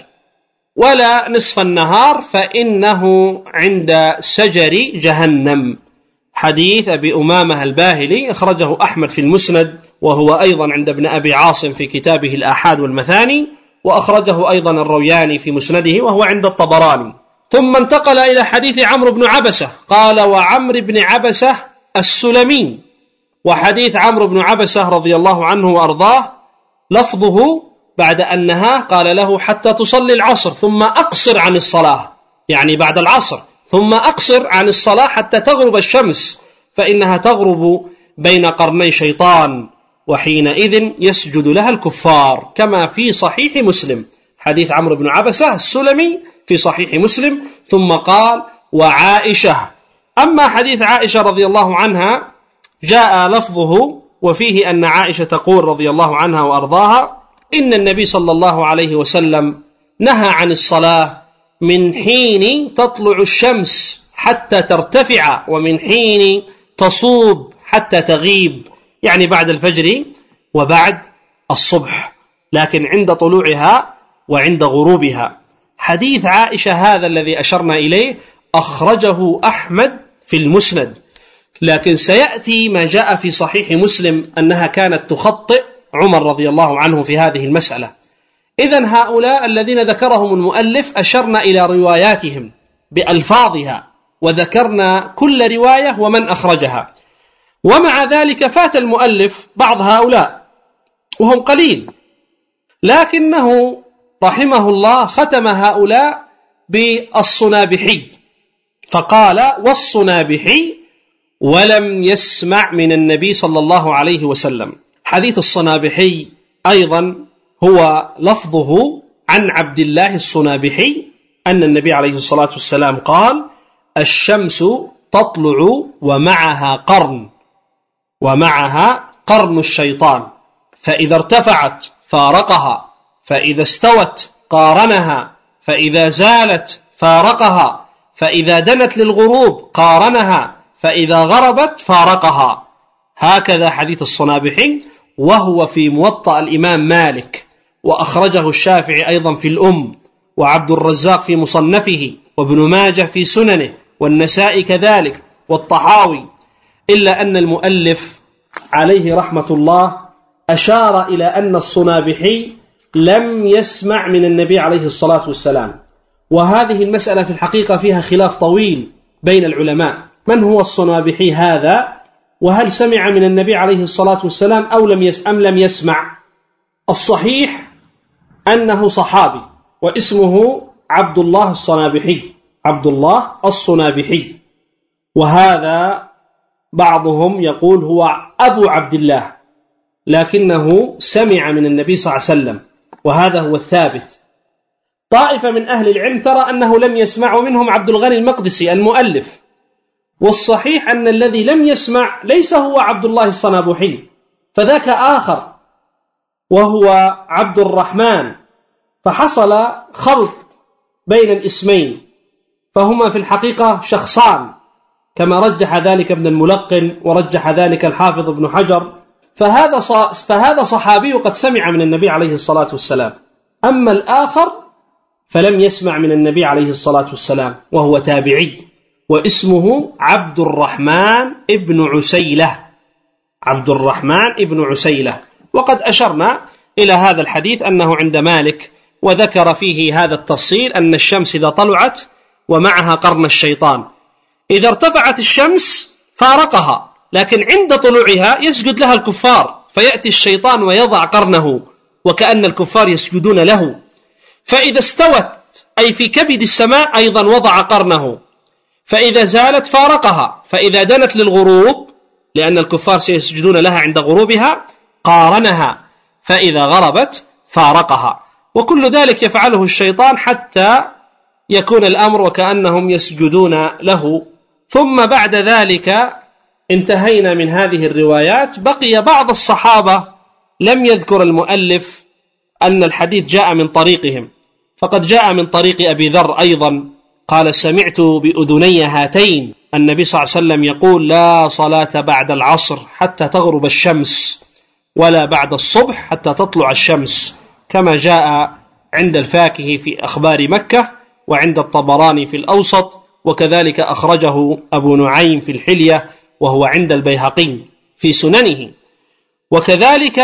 ولا نصف النهار فإنه عند سجر جهنم. حديث أبي أمامة الباهلي أخرجه أحمد في المسند، وهو أيضا عند ابن أبي عاصم في كتابه الآحاد والمثاني، وأخرجه أيضا الروياني في مسنده، وهو عند الطبراني. ثم انتقل إلى حديث عمرو بن عبسة، قال: وعمرو بن عبسة السلمي. وحديث عمرو بن عبسة رضي الله عنه وأرضاه لفظه بعد أنها قال له: حتى تصلي العصر ثم أقصر عن الصلاة، يعني بعد العصر، ثم أقصر عن الصلاة حتى تغرب الشمس فإنها تغرب بين قرني شيطان، وحينئذ يسجد لها الكفار، كما في صحيح مسلم. حديث عمرو بن عبسة السلمي في صحيح مسلم. ثم قال: وعائشة. أما حديث عائشة رضي الله عنها جاء لفظه وفيه أن عائشة تقول رضي الله عنها وأرضاها: إن النبي صلى الله عليه وسلم نهى عن الصلاة من حين تطلع الشمس حتى ترتفع، ومن حين تصوب حتى تغيب، يعني بعد الفجر وبعد الصبح، لكن عند طلوعها وعند غروبها. حديث عائشة هذا الذي أشرنا إليه أخرجه أحمد في المسند، لكن سيأتي ما جاء في صحيح مسلم أنها كانت تخطئ عمر رضي الله عنه في هذه المسألة. إذن هؤلاء الذين ذكرهم المؤلف أشرنا إلى رواياتهم بألفاظها، وذكرنا كل رواية ومن أخرجها. ومع ذلك فات المؤلف بعض هؤلاء وهم قليل، لكنه رحمه الله ختم هؤلاء بالصنابحي، فقال: والصنابحي ولم يسمع من النبي صلى الله عليه وسلم. حديث الصنابحي أيضا هو لفظه عن عبد الله الصنابحي أن النبي عليه الصلاة والسلام قال: الشمس تطلع ومعها قرن الشيطان، فإذا ارتفعت فارقها، فإذا استوت قارنها، فإذا زالت فارقها، فإذا دنت للغروب قارنها، فإذا غربت فارقها. هكذا حديث الصنابحي، وهو في موطأ الإمام مالك، وأخرجه الشافعي أيضا في الأم، وعبد الرزاق في مصنفه، وابن ماجه في سننه، والنسائي كذلك، والطحاوي. إلا أن المؤلف عليه رحمة الله أشار إلى أن الصنابحي لم يسمع من النبي عليه الصلاة والسلام، وهذه المسألة في الحقيقة فيها خلاف طويل بين العلماء، من هو الصنابحي هذا، وهل سمع من النبي عليه الصلاة والسلام أم لم يسمع؟ الصحيح أنه صحابي واسمه عبد الله الصنابحي، عبد الله الصنابحي، وهذا بعضهم يقول هو أبو عبد الله، لكنه سمع من النبي صلى الله عليه وسلم، وهذا هو الثابت. طائفة من أهل العلم ترى أنه لم يسمع، ومنهم عبد الغني المقدسي المؤلف، والصحيح أن الذي لم يسمع ليس هو عبد الله الصنابحي، فذاك آخر وهو عبد الرحمن، فحصل خلط بين الاسمين، فهما في الحقيقة شخصان، كما رجح ذلك ابن الملقن ورجح ذلك الحافظ ابن حجر، فهذا صحابي قد سمع من النبي عليه الصلاة والسلام، أما الآخر فلم يسمع من النبي عليه الصلاة والسلام، وهو تابعي، واسمه عبد الرحمن ابن عسيلة، عبد الرحمن ابن عسيلة. وقد أشرنا إلى هذا الحديث أنه عند مالك، وذكر فيه هذا التفصيل أن الشمس إذا طلعت ومعها قرن الشيطان، إذا ارتفعت الشمس فارقها، لكن عند طلوعها يسجد لها الكفار، فيأتي الشيطان ويضع قرنه وكأن الكفار يسجدون له، فإذا استوت أي في كبد السماء أيضا وضع قرنه، فإذا زالت فارقها، فإذا دنت للغروب لأن الكفار سيسجدون لها عند غروبها قارنها، فإذا غربت فارقها، وكل ذلك يفعله الشيطان حتى يكون الأمر وكأنهم يسجدون له. ثم بعد ذلك انتهينا من هذه الروايات. بقي بعض الصحابة لم يذكر المؤلف أن الحديث جاء من طريقهم، فقد جاء من طريق أبي ذر أيضا قال: سمعت بأذني هاتين النبي صلى الله عليه وسلم يقول: لا صلاة بعد العصر حتى تغرب الشمس، ولا بعد الصبح حتى تطلع الشمس، كما جاء عند الفاكهي في أخبار مكة، وعند الطبراني في الأوسط، وكذلك أخرجه أبو نعيم في الحلية، وهو عند البيهقي في سننه. وكذلك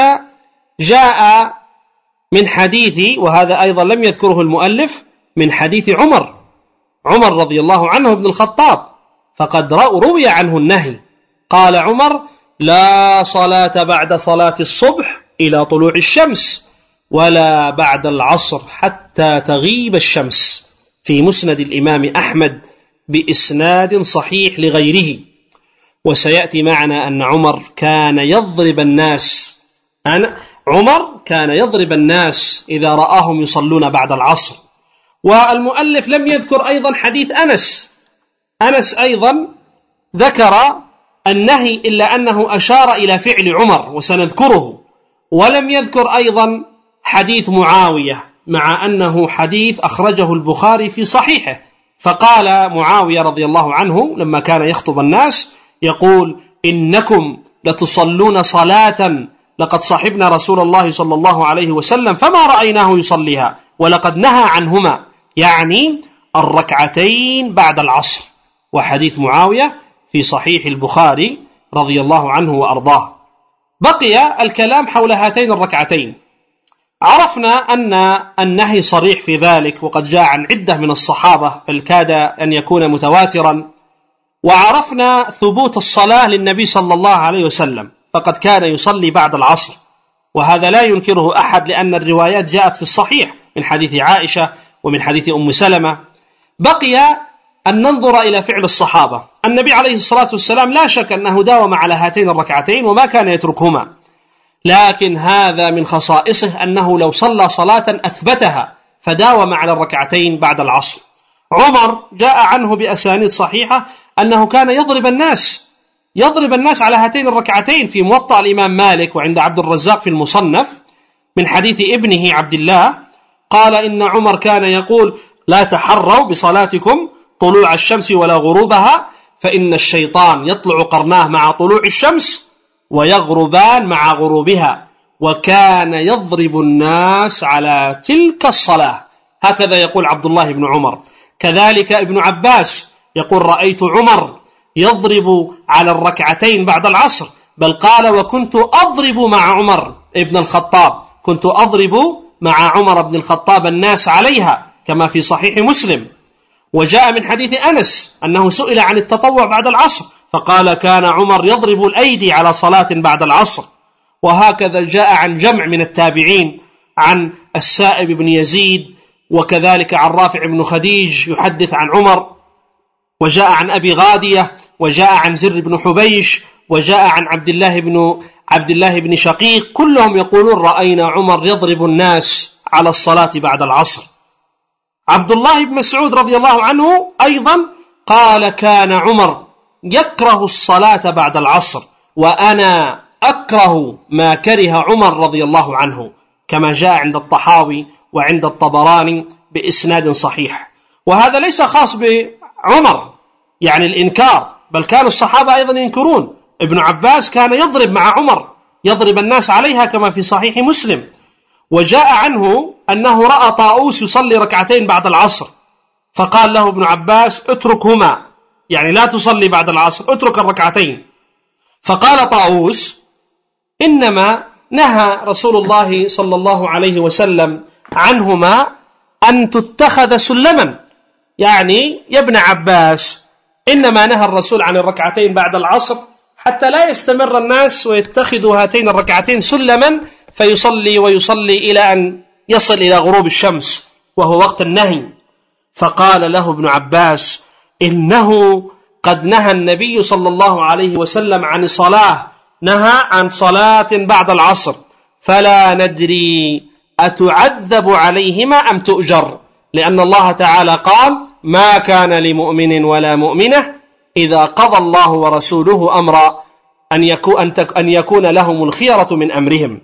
جاء من حديث، وهذا أيضا لم يذكره المؤلف، من حديث عمر رضي الله عنه بن الخطاب، فقد روي عنه النهي. قال عمر: لا صلاة بعد صلاة الصبح إلى طلوع الشمس، ولا بعد العصر حتى تغيب الشمس، في مسند الإمام أحمد بإسناد صحيح لغيره. وسيأتي معنا أن عمر كان يضرب الناس إذا رآهم يصلون بعد العصر. والمؤلف لم يذكر أيضا حديث أنس أيضا ذكر النهي، إلا أنه أشار إلى فعل عمر وسنذكره. ولم يذكر أيضا حديث معاوية، مع أنه حديث أخرجه البخاري في صحيحه، فقال معاوية رضي الله عنه لما كان يخطب الناس يقول: إنكم لتصلون صلاة لقد صحبنا رسول الله صلى الله عليه وسلم فما رأيناه يصليها، ولقد نهى عنهما، يعني الركعتين بعد العصر. وحديث معاوية في صحيح البخاري رضي الله عنه وأرضاه. بقي الكلام حول هاتين الركعتين. عرفنا أن النهي صريح في ذلك، وقد جاء عن عدة من الصحابة، بل كاد أن يكون متواترا. وعرفنا ثبوت الصلاة للنبي صلى الله عليه وسلم، فقد كان يصلي بعد العصر، وهذا لا ينكره أحد، لأن الروايات جاءت في الصحيح من حديث عائشة ومن حديث أم سلمة. بقي أن ننظر إلى فعل الصحابة. النبي عليه الصلاة والسلام لا شك أنه داوم على هاتين الركعتين وما كان يتركهما، لكن هذا من خصائصه أنه لو صلى صلاة أثبتها فداوم على الركعتين بعد العصر. عمر جاء عنه بأسانيد صحيحة أنه كان يضرب الناس على هاتين الركعتين، في موطأ الإمام مالك وعند عبد الرزاق في المصنف من حديث ابنه عبد الله، قال: إن عمر كان يقول: لا تحروا بصلاتكم طلوع الشمس ولا غروبها، فإن الشيطان يطلع قرناه مع طلوع الشمس ويغربان مع غروبها، وكان يضرب الناس على تلك الصلاة. هكذا يقول عبد الله بن عمر. كذلك ابن عباس يقول: رأيت عمر يضرب على الركعتين بعد العصر، بل قال: وكنت أضرب مع عمر ابن الخطاب، كنت أضرب مع عمر بن الخطاب الناس عليها، كما في صحيح مسلم. وجاء من حديث أنس أنه سئل عن التطوع بعد العصر فقال كان عمر يضرب الأيدي على صلاة بعد العصر. وهكذا جاء عن جمع من التابعين، عن السائب بن يزيد، وكذلك عن رافع بن خديج يحدث عن عمر، وجاء عن أبي غادية، وجاء عن زر بن حبيش، وجاء عن عبد الله بن شقيق، كلهم يقولون رأينا عمر يضرب الناس على الصلاة بعد العصر. عبد الله بن مسعود رضي الله عنه أيضا قال كان عمر يكره الصلاة بعد العصر وأنا أكره ما كره عمر رضي الله عنه، كما جاء عند الطحاوي وعند الطبراني بإسناد صحيح. وهذا ليس خاص بعمر يعني الإنكار، بل كانوا الصحابة أيضا ينكرون. ابن عباس كان يضرب مع عمر، يضرب الناس عليها كما في صحيح مسلم. وجاء عنه أنه رأى طاووس يصلي ركعتين بعد العصر فقال له ابن عباس اتركهما، يعني لا تصلي بعد العصر، اترك الركعتين. فقال طاووس إنما نهى رسول الله صلى الله عليه وسلم عنهما أن تتخذ سلما، يعني يا ابن عباس إنما نهى الرسول عن الركعتين بعد العصر حتى لا يستمر الناس ويتخذوا هاتين الركعتين سلما فيصلي ويصلي إلى أن يصل إلى غروب الشمس وهو وقت النهي. فقال له ابن عباس إنه قد نهى النبي صلى الله عليه وسلم عن صلاة، نهى عن صلاة بعد العصر، فلا ندري أتعذب عليهما أم تؤجر، لأن الله تعالى قال ما كان لمؤمن ولا مؤمنة إذا قضى الله ورسوله أمرا أن يكون لهم الخيرة من أمرهم.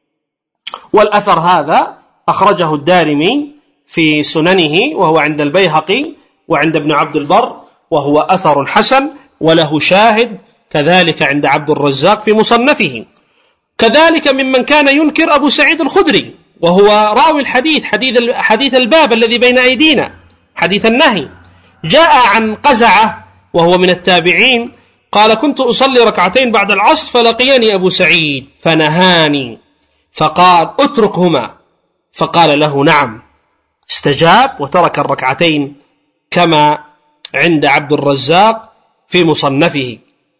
والأثر هذا أخرجه الدارمي في سننه وهو عند البيهقي وعند ابن عبد البر، وهو أثر حسن وله شاهد، كذلك عند عبد الرزاق في مصنفه. كذلك ممن كان ينكر أبو سعيد الخدري وهو راوي الحديث، حديث الباب الذي بين أيدينا، حديث النهي. جاء عن قزعة وهو من التابعين قال كنت أصلي ركعتين بعد العصر فلقيني أبو سعيد فنهاني فقال اتركهما، فقال له نعم، استجاب وترك الركعتين كما عند عبد الرزاق في مصنفه.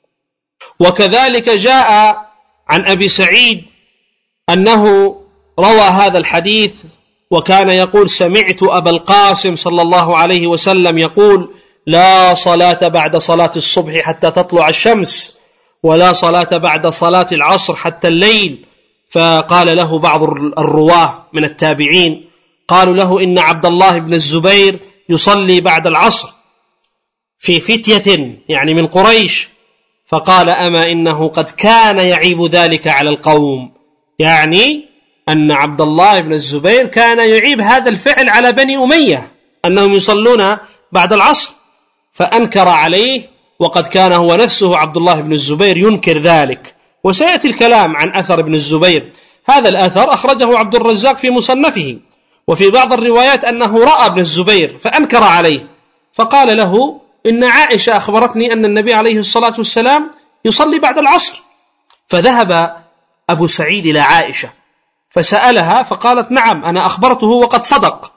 وكذلك جاء عن أبي سعيد أنه روى هذا الحديث وكان يقول سمعت أبا القاسم صلى الله عليه وسلم يقول لا صلاة بعد صلاة الصبح حتى تطلع الشمس، ولا صلاة بعد صلاة العصر حتى الليل. فقال له بعض الرواه من التابعين قالوا له إن عبد الله بن الزبير يصلي بعد العصر في فتية يعني من قريش، فقال أما إنه قد كان يعيب ذلك على القوم، يعني أن عبد الله بن الزبير كان يعيب هذا الفعل على بني أمية أنهم يصلون بعد العصر، فأنكر عليه، وقد كان هو نفسه عبد الله بن الزبير ينكر ذلك. وسيأتي الكلام عن أثر ابن الزبير. هذا الأثر أخرجه عبد الرزاق في مصنفه، وفي بعض الروايات أنه رأى ابن الزبير فأنكر عليه، فقال له إن عائشة أخبرتني أن النبي عليه الصلاة والسلام يصلي بعد العصر. فذهب أبو سعيد إلى عائشة فسألها فقالت نعم أنا أخبرته وقد صدق،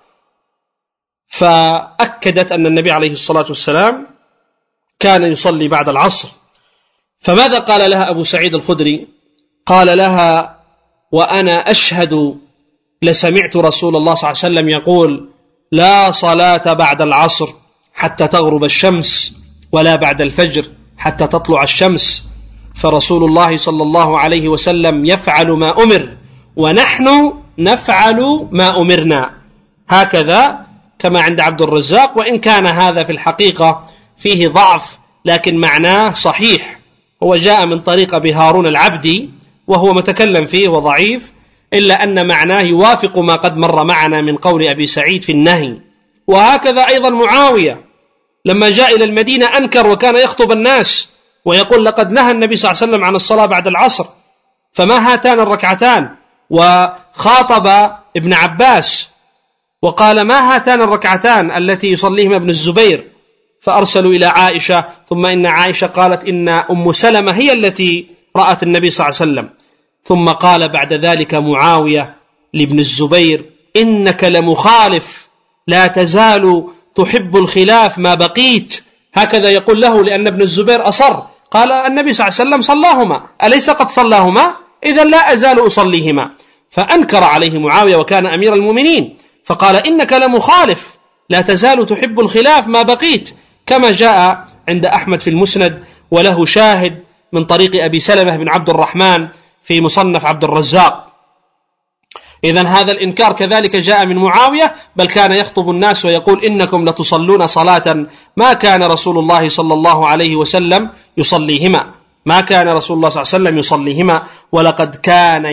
فأكدت أن النبي عليه الصلاة والسلام كان يصلي بعد العصر. فماذا قال لها أبو سعيد الخدري؟ قال لها وأنا أشهد لسمعت رسول الله صلى الله عليه وسلم يقول لا صلاة بعد العصر حتى تغرب الشمس ولا بعد الفجر حتى تطلع الشمس، فرسول الله صلى الله عليه وسلم يفعل ما أمر ونحن نفعل ما أمرنا، هكذا كما عند عبد الرزاق، وإن كان هذا في الحقيقة فيه ضعف لكن معناه صحيح. هو جاء من طريق أبي هارون العبدي وهو متكلم فيه وضعيف، إلا أن معناه يوافق ما قد مر معنا من قول أبي سعيد في النهي. وهكذا أيضا معاوية لما جاء إلى المدينة أنكر وكان يخطب الناس ويقول لقد نهى النبي صلى الله عليه وسلم عن الصلاة بعد العصر، فما هاتان الركعتان؟ وخاطب ابن عباس وقال ما هاتان الركعتان التي يصليهما ابن الزبير؟ فأرسلوا إلى عائشة، ثم إن عائشة قالت إن أم سلمة هي التي رأت النبي صلى الله عليه وسلم. ثم قال بعد ذلك معاوية لابن الزبير إنك لمخالف، لا تزال تحب الخلاف ما بقيت؟ هكذا يقول له لأن ابن الزبير أصر. قال النبي صلى الله عليه وسلم صلاهما، أليس قد صلاهما؟ إذن لا أزال أصليهما. فأنكر عليه معاوية وكان أمير المؤمنين، فقال إنك لمخالف، لا تزال تحب الخلاف ما بقيت، كما جاء عند أحمد في المسند، وله شاهد من طريق أبي سلمة بن عبد الرحمن في مصنف عبد الرزاق. إذن هذا الإنكار كذلك جاء من معاوية، بل كان يخطب الناس ويقول إنكم لتصلون صلاة ما كان رسول الله صلى الله عليه وسلم يصليهما، ما كان رسول الله صلى الله عليه وسلم يصليهما، ولقد كان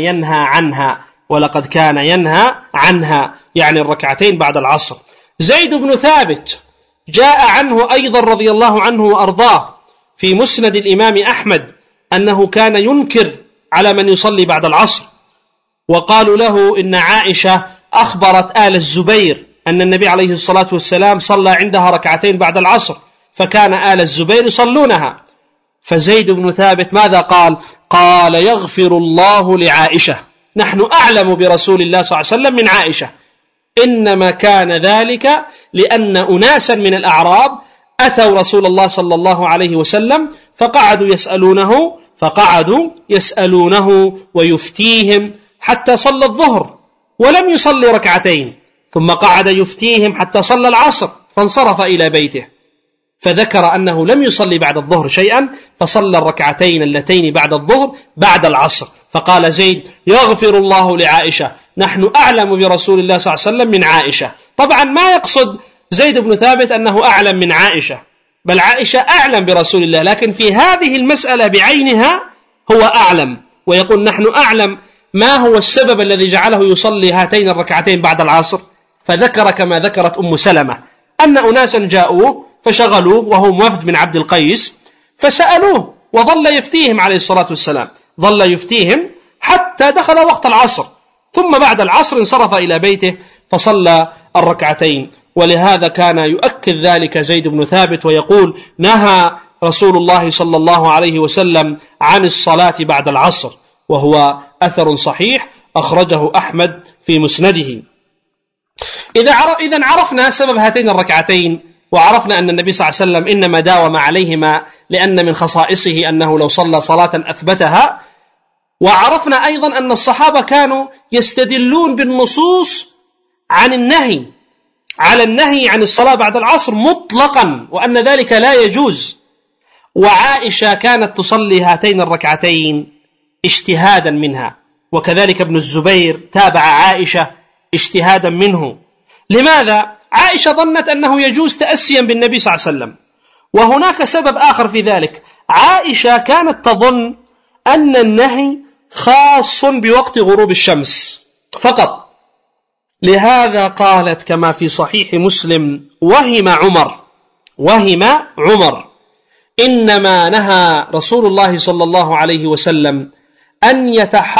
ينهى عنها، يعني الركعتين بعد العصر. زيد بن ثابت جاء عنه أيضا رضي الله عنه وأرضاه في مسند الإمام أحمد أنه كان ينكر على من يصلي بعد العصر، وقالوا له إن عائشة أخبرت آل الزبير أن النبي عليه الصلاة والسلام صلى عندها ركعتين بعد العصر، فكان آل الزبير يصلونها. فزيد بن ثابت ماذا قال؟ قال يغفر الله لعائشة، نحن أعلم برسول الله صلى الله عليه وسلم من عائشة، إنما كان ذلك لأن أناسا من الأعراب أتوا رسول الله صلى الله عليه وسلم فقعدوا يسألونه ويفتيهم حتى صلى الظهر ولم يصلي ركعتين، ثم قعد يفتيهم حتى صلى العصر فانصرف إلى بيته، فذكر أنه لم يصلي بعد الظهر شيئا، فصلى الركعتين اللتين بعد الظهر بعد العصر. فقال زيد يغفر الله لعائشة، نحن أعلم برسول الله صلى الله عليه وسلم من عائشة. طبعا ما يقصد زيد بن ثابت أنه أعلم من عائشة، بل عائشة أعلم برسول الله، لكن في هذه المسألة بعينها هو أعلم، ويقول نحن أعلم ما هو السبب الذي جعله يصلي هاتين الركعتين بعد العصر. فذكر كما ذكرت أم سلمة أن أناسا جاءوه فشغلوه وهو وفد من عبد القيس، فسألوه وظل يفتيهم عليه الصلاة والسلام، ظل يفتيهم حتى دخل وقت العصر، ثم بعد العصر انصرف إلى بيته فصلى الركعتين. ولهذا كان يؤكد ذلك زيد بن ثابت ويقول نهى رسول الله صلى الله عليه وسلم عن الصلاة بعد العصر، وهو أثر صحيح أخرجه أحمد في مسنده. إذا عرفنا سبب هاتين الركعتين، وعرفنا أن النبي صلى الله عليه وسلم إنما داوم عليهما لأن من خصائصه أنه لو صلى صلاة أثبتها، وعرفنا أيضا أن الصحابة كانوا يستدلون بالنصوص عن النهي عن الصلاة بعد العصر مطلقا، وأن ذلك لا يجوز. وعائشة كانت تصلي هاتين الركعتين اجتهادا منها، وكذلك ابن الزبير تابع عائشة اجتهادا منه. لماذا؟ عائشة ظنت أنه يجوز تأسيا بالنبي صلى الله عليه وسلم، وهناك سبب آخر في ذلك. عائشة كانت تظن أن النهي خاص بوقت غروب الشمس فقط، لهذا قالت كما في صحيح مسلم وهم عمر إنما نهى رسول الله صلى الله عليه وسلم أن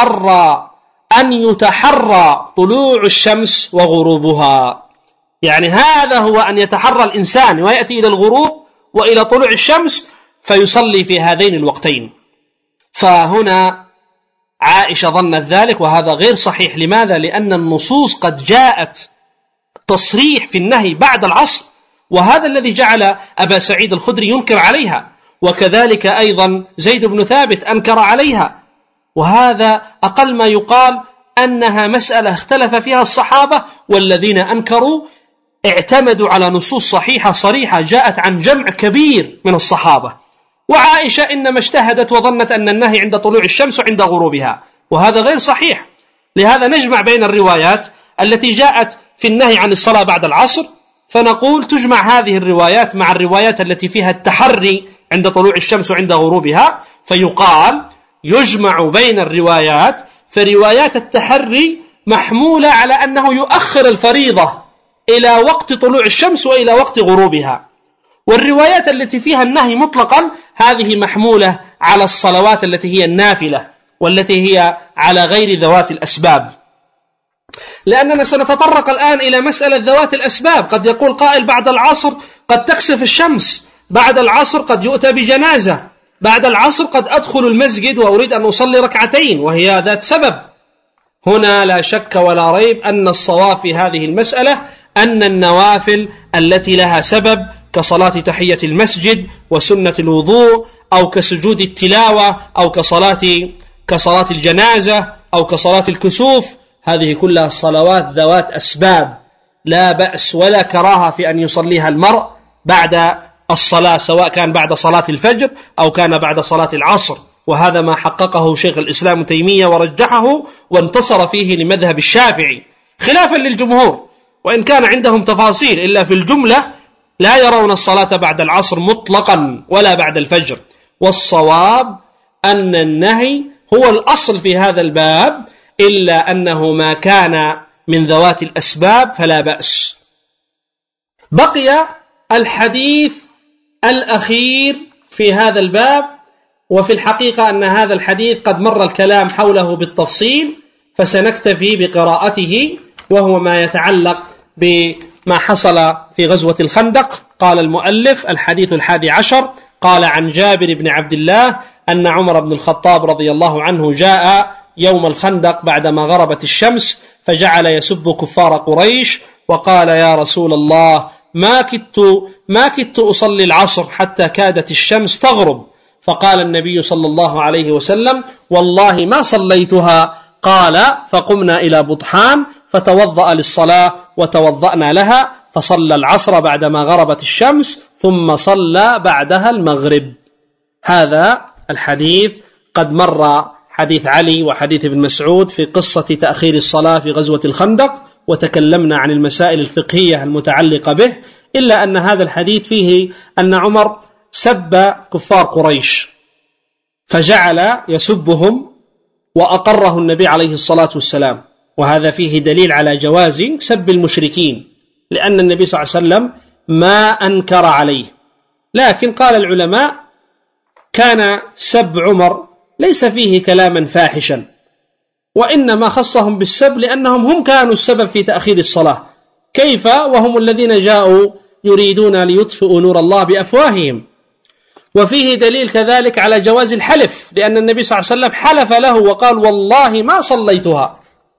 يتحرى طلوع الشمس وغروبها، يعني هذا هو أن يتحرى الإنسان ويأتي إلى الغروب وإلى طلوع الشمس فيصلي في هذين الوقتين. فهنا عائشة ظنت ذلك، وهذا غير صحيح. لماذا؟ لأن النصوص قد جاءت تصريح في النهي بعد العصر، وهذا الذي جعل أبا سعيد الخدري ينكر عليها، وكذلك أيضا زيد بن ثابت أنكر عليها. وهذا أقل ما يقال أنها مسألة اختلف فيها الصحابة، والذين أنكروا اعتمدوا على نصوص صحيحة صريحة جاءت عن جمع كبير من الصحابة. وعائشة إنما اجتهدت وظنت أن النهي عند طلوع الشمس وعند غروبها، وهذا غير صحيح. لهذا نجمع بين الروايات التي جاءت في النهي عن الصلاة بعد العصر، فنقول تجمع هذه الروايات مع الروايات التي فيها التحري عند طلوع الشمس وعند غروبها، فيقال يجمع بين الروايات، فروايات التحري محمولة على أنه يؤخر الفريضة إلى وقت طلوع الشمس وإلى وقت غروبها، والروايات التي فيها النهي مطلقا هذه محمولة على الصلوات التي هي النافلة والتي هي على غير ذوات الأسباب. لأننا سنتطرق الآن إلى مسألة ذوات الأسباب. قد يقول قائل بعد العصر قد تكسف الشمس، بعد العصر قد يؤتى بجنازة، بعد العصر قد أدخل المسجد وأريد أن أصلي ركعتين وهي ذات سبب. هنا لا شك ولا ريب أن الصواب في هذه المسألة أن النوافل التي لها سبب كصلاة تحية المسجد وسنة الوضوء أو كسجود التلاوة أو كصلاة الجنازة أو كصلاة الكسوف، هذه كلها الصلوات ذوات أسباب، لا بأس ولا كراهة في أن يصليها المرء بعد الصلاة، سواء كان بعد صلاة الفجر أو كان بعد صلاة العصر. وهذا ما حققه شيخ الإسلام تيمية ورجحه وانتصر فيه لمذهب الشافعي خلافا للجمهور، وإن كان عندهم تفاصيل، إلا في الجملة لا يرون الصلاة بعد العصر مطلقا ولا بعد الفجر. والصواب أن النهي هو الأصل في هذا الباب، إلا أنه ما كان من ذوات الأسباب فلا بأس. بقي الحديث الأخير في هذا الباب، وفي الحقيقة أن هذا الحديث قد مر الكلام حوله بالتفصيل، فسنكتفي بقراءته، وهو ما يتعلق بما حصل في غزوة الخندق. قال المؤلف: الحديث 11. قال عن جابر بن عبد الله أن عمر بن الخطاب رضي الله عنه جاء يوم الخندق بعدما غربت الشمس، فجعل يسب كفار قريش وقال: يا رسول الله، ما كدت أصلي العصر حتى كادت الشمس تغرب. فقال النبي صلى الله عليه وسلم: والله ما صليتها. قال: فقمنا إلى بطحان فتوضأ للصلاة وتوضأنا لها، فصلى العصر بعدما غربت الشمس ثم صلى بعدها المغرب. هذا الحديث قد مر حديث علي وحديث ابن مسعود في قصة تأخير الصلاة في غزوة الخندق، وتكلمنا عن المسائل الفقهية المتعلقة به، إلا أن هذا الحديث فيه أن عمر سب كفار قريش فجعل يسبهم وأقره النبي عليه الصلاة والسلام، وهذا فيه دليل على جواز سب المشركين، لأن النبي صلى الله عليه وسلم ما أنكر عليه. لكن قال العلماء: كان سب عمر ليس فيه كلاما فاحشا، وإنما خصهم بالسب لأنهم هم كانوا السبب في تأخير الصلاة، كيف وهم الذين جاءوا يريدون ليطفئوا نور الله بأفواههم. وفيه دليل كذلك على جواز الحلف، لأن النبي صلى الله عليه وسلم حلف له وقال: والله ما صليتها.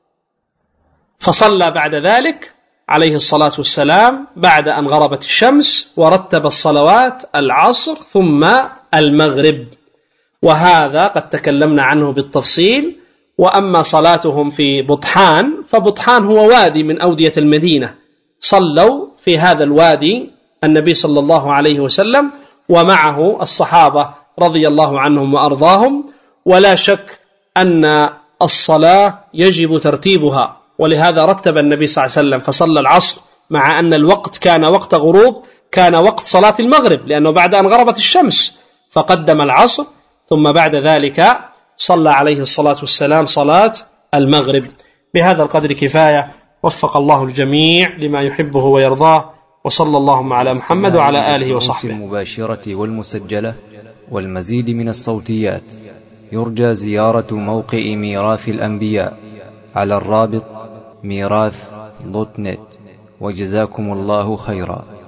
فصلى بعد ذلك عليه الصلاة والسلام بعد أن غربت الشمس، ورتب الصلوات العصر ثم المغرب، وهذا قد تكلمنا عنه بالتفصيل. وأما صلاتهم في بطحان، فبطحان هو وادي من أودية المدينة، صلوا في هذا الوادي النبي صلى الله عليه وسلم ومعه الصحابة رضي الله عنهم وأرضاهم. ولا شك أن الصلاة يجب ترتيبها، ولهذا رتب النبي صلى الله عليه وسلم فصلى العصر، مع أن الوقت كان وقت غروب، كان وقت صلاة المغرب، لأنه بعد أن غربت الشمس، فقدم العصر ثم بعد ذلك صلى عليه الصلاة والسلام صلاة المغرب. بهذا القدر كفاية، وفق الله الجميع لما يحبه ويرضاه، وصلى اللهم على محمد وعلى آله وصحبه. المباشرة والمسجلة والمزيد من الصوتيات يرجى زيارة موقع ميراث الأنبياء على الرابط ميراث.net. وجزاكم الله خيرا.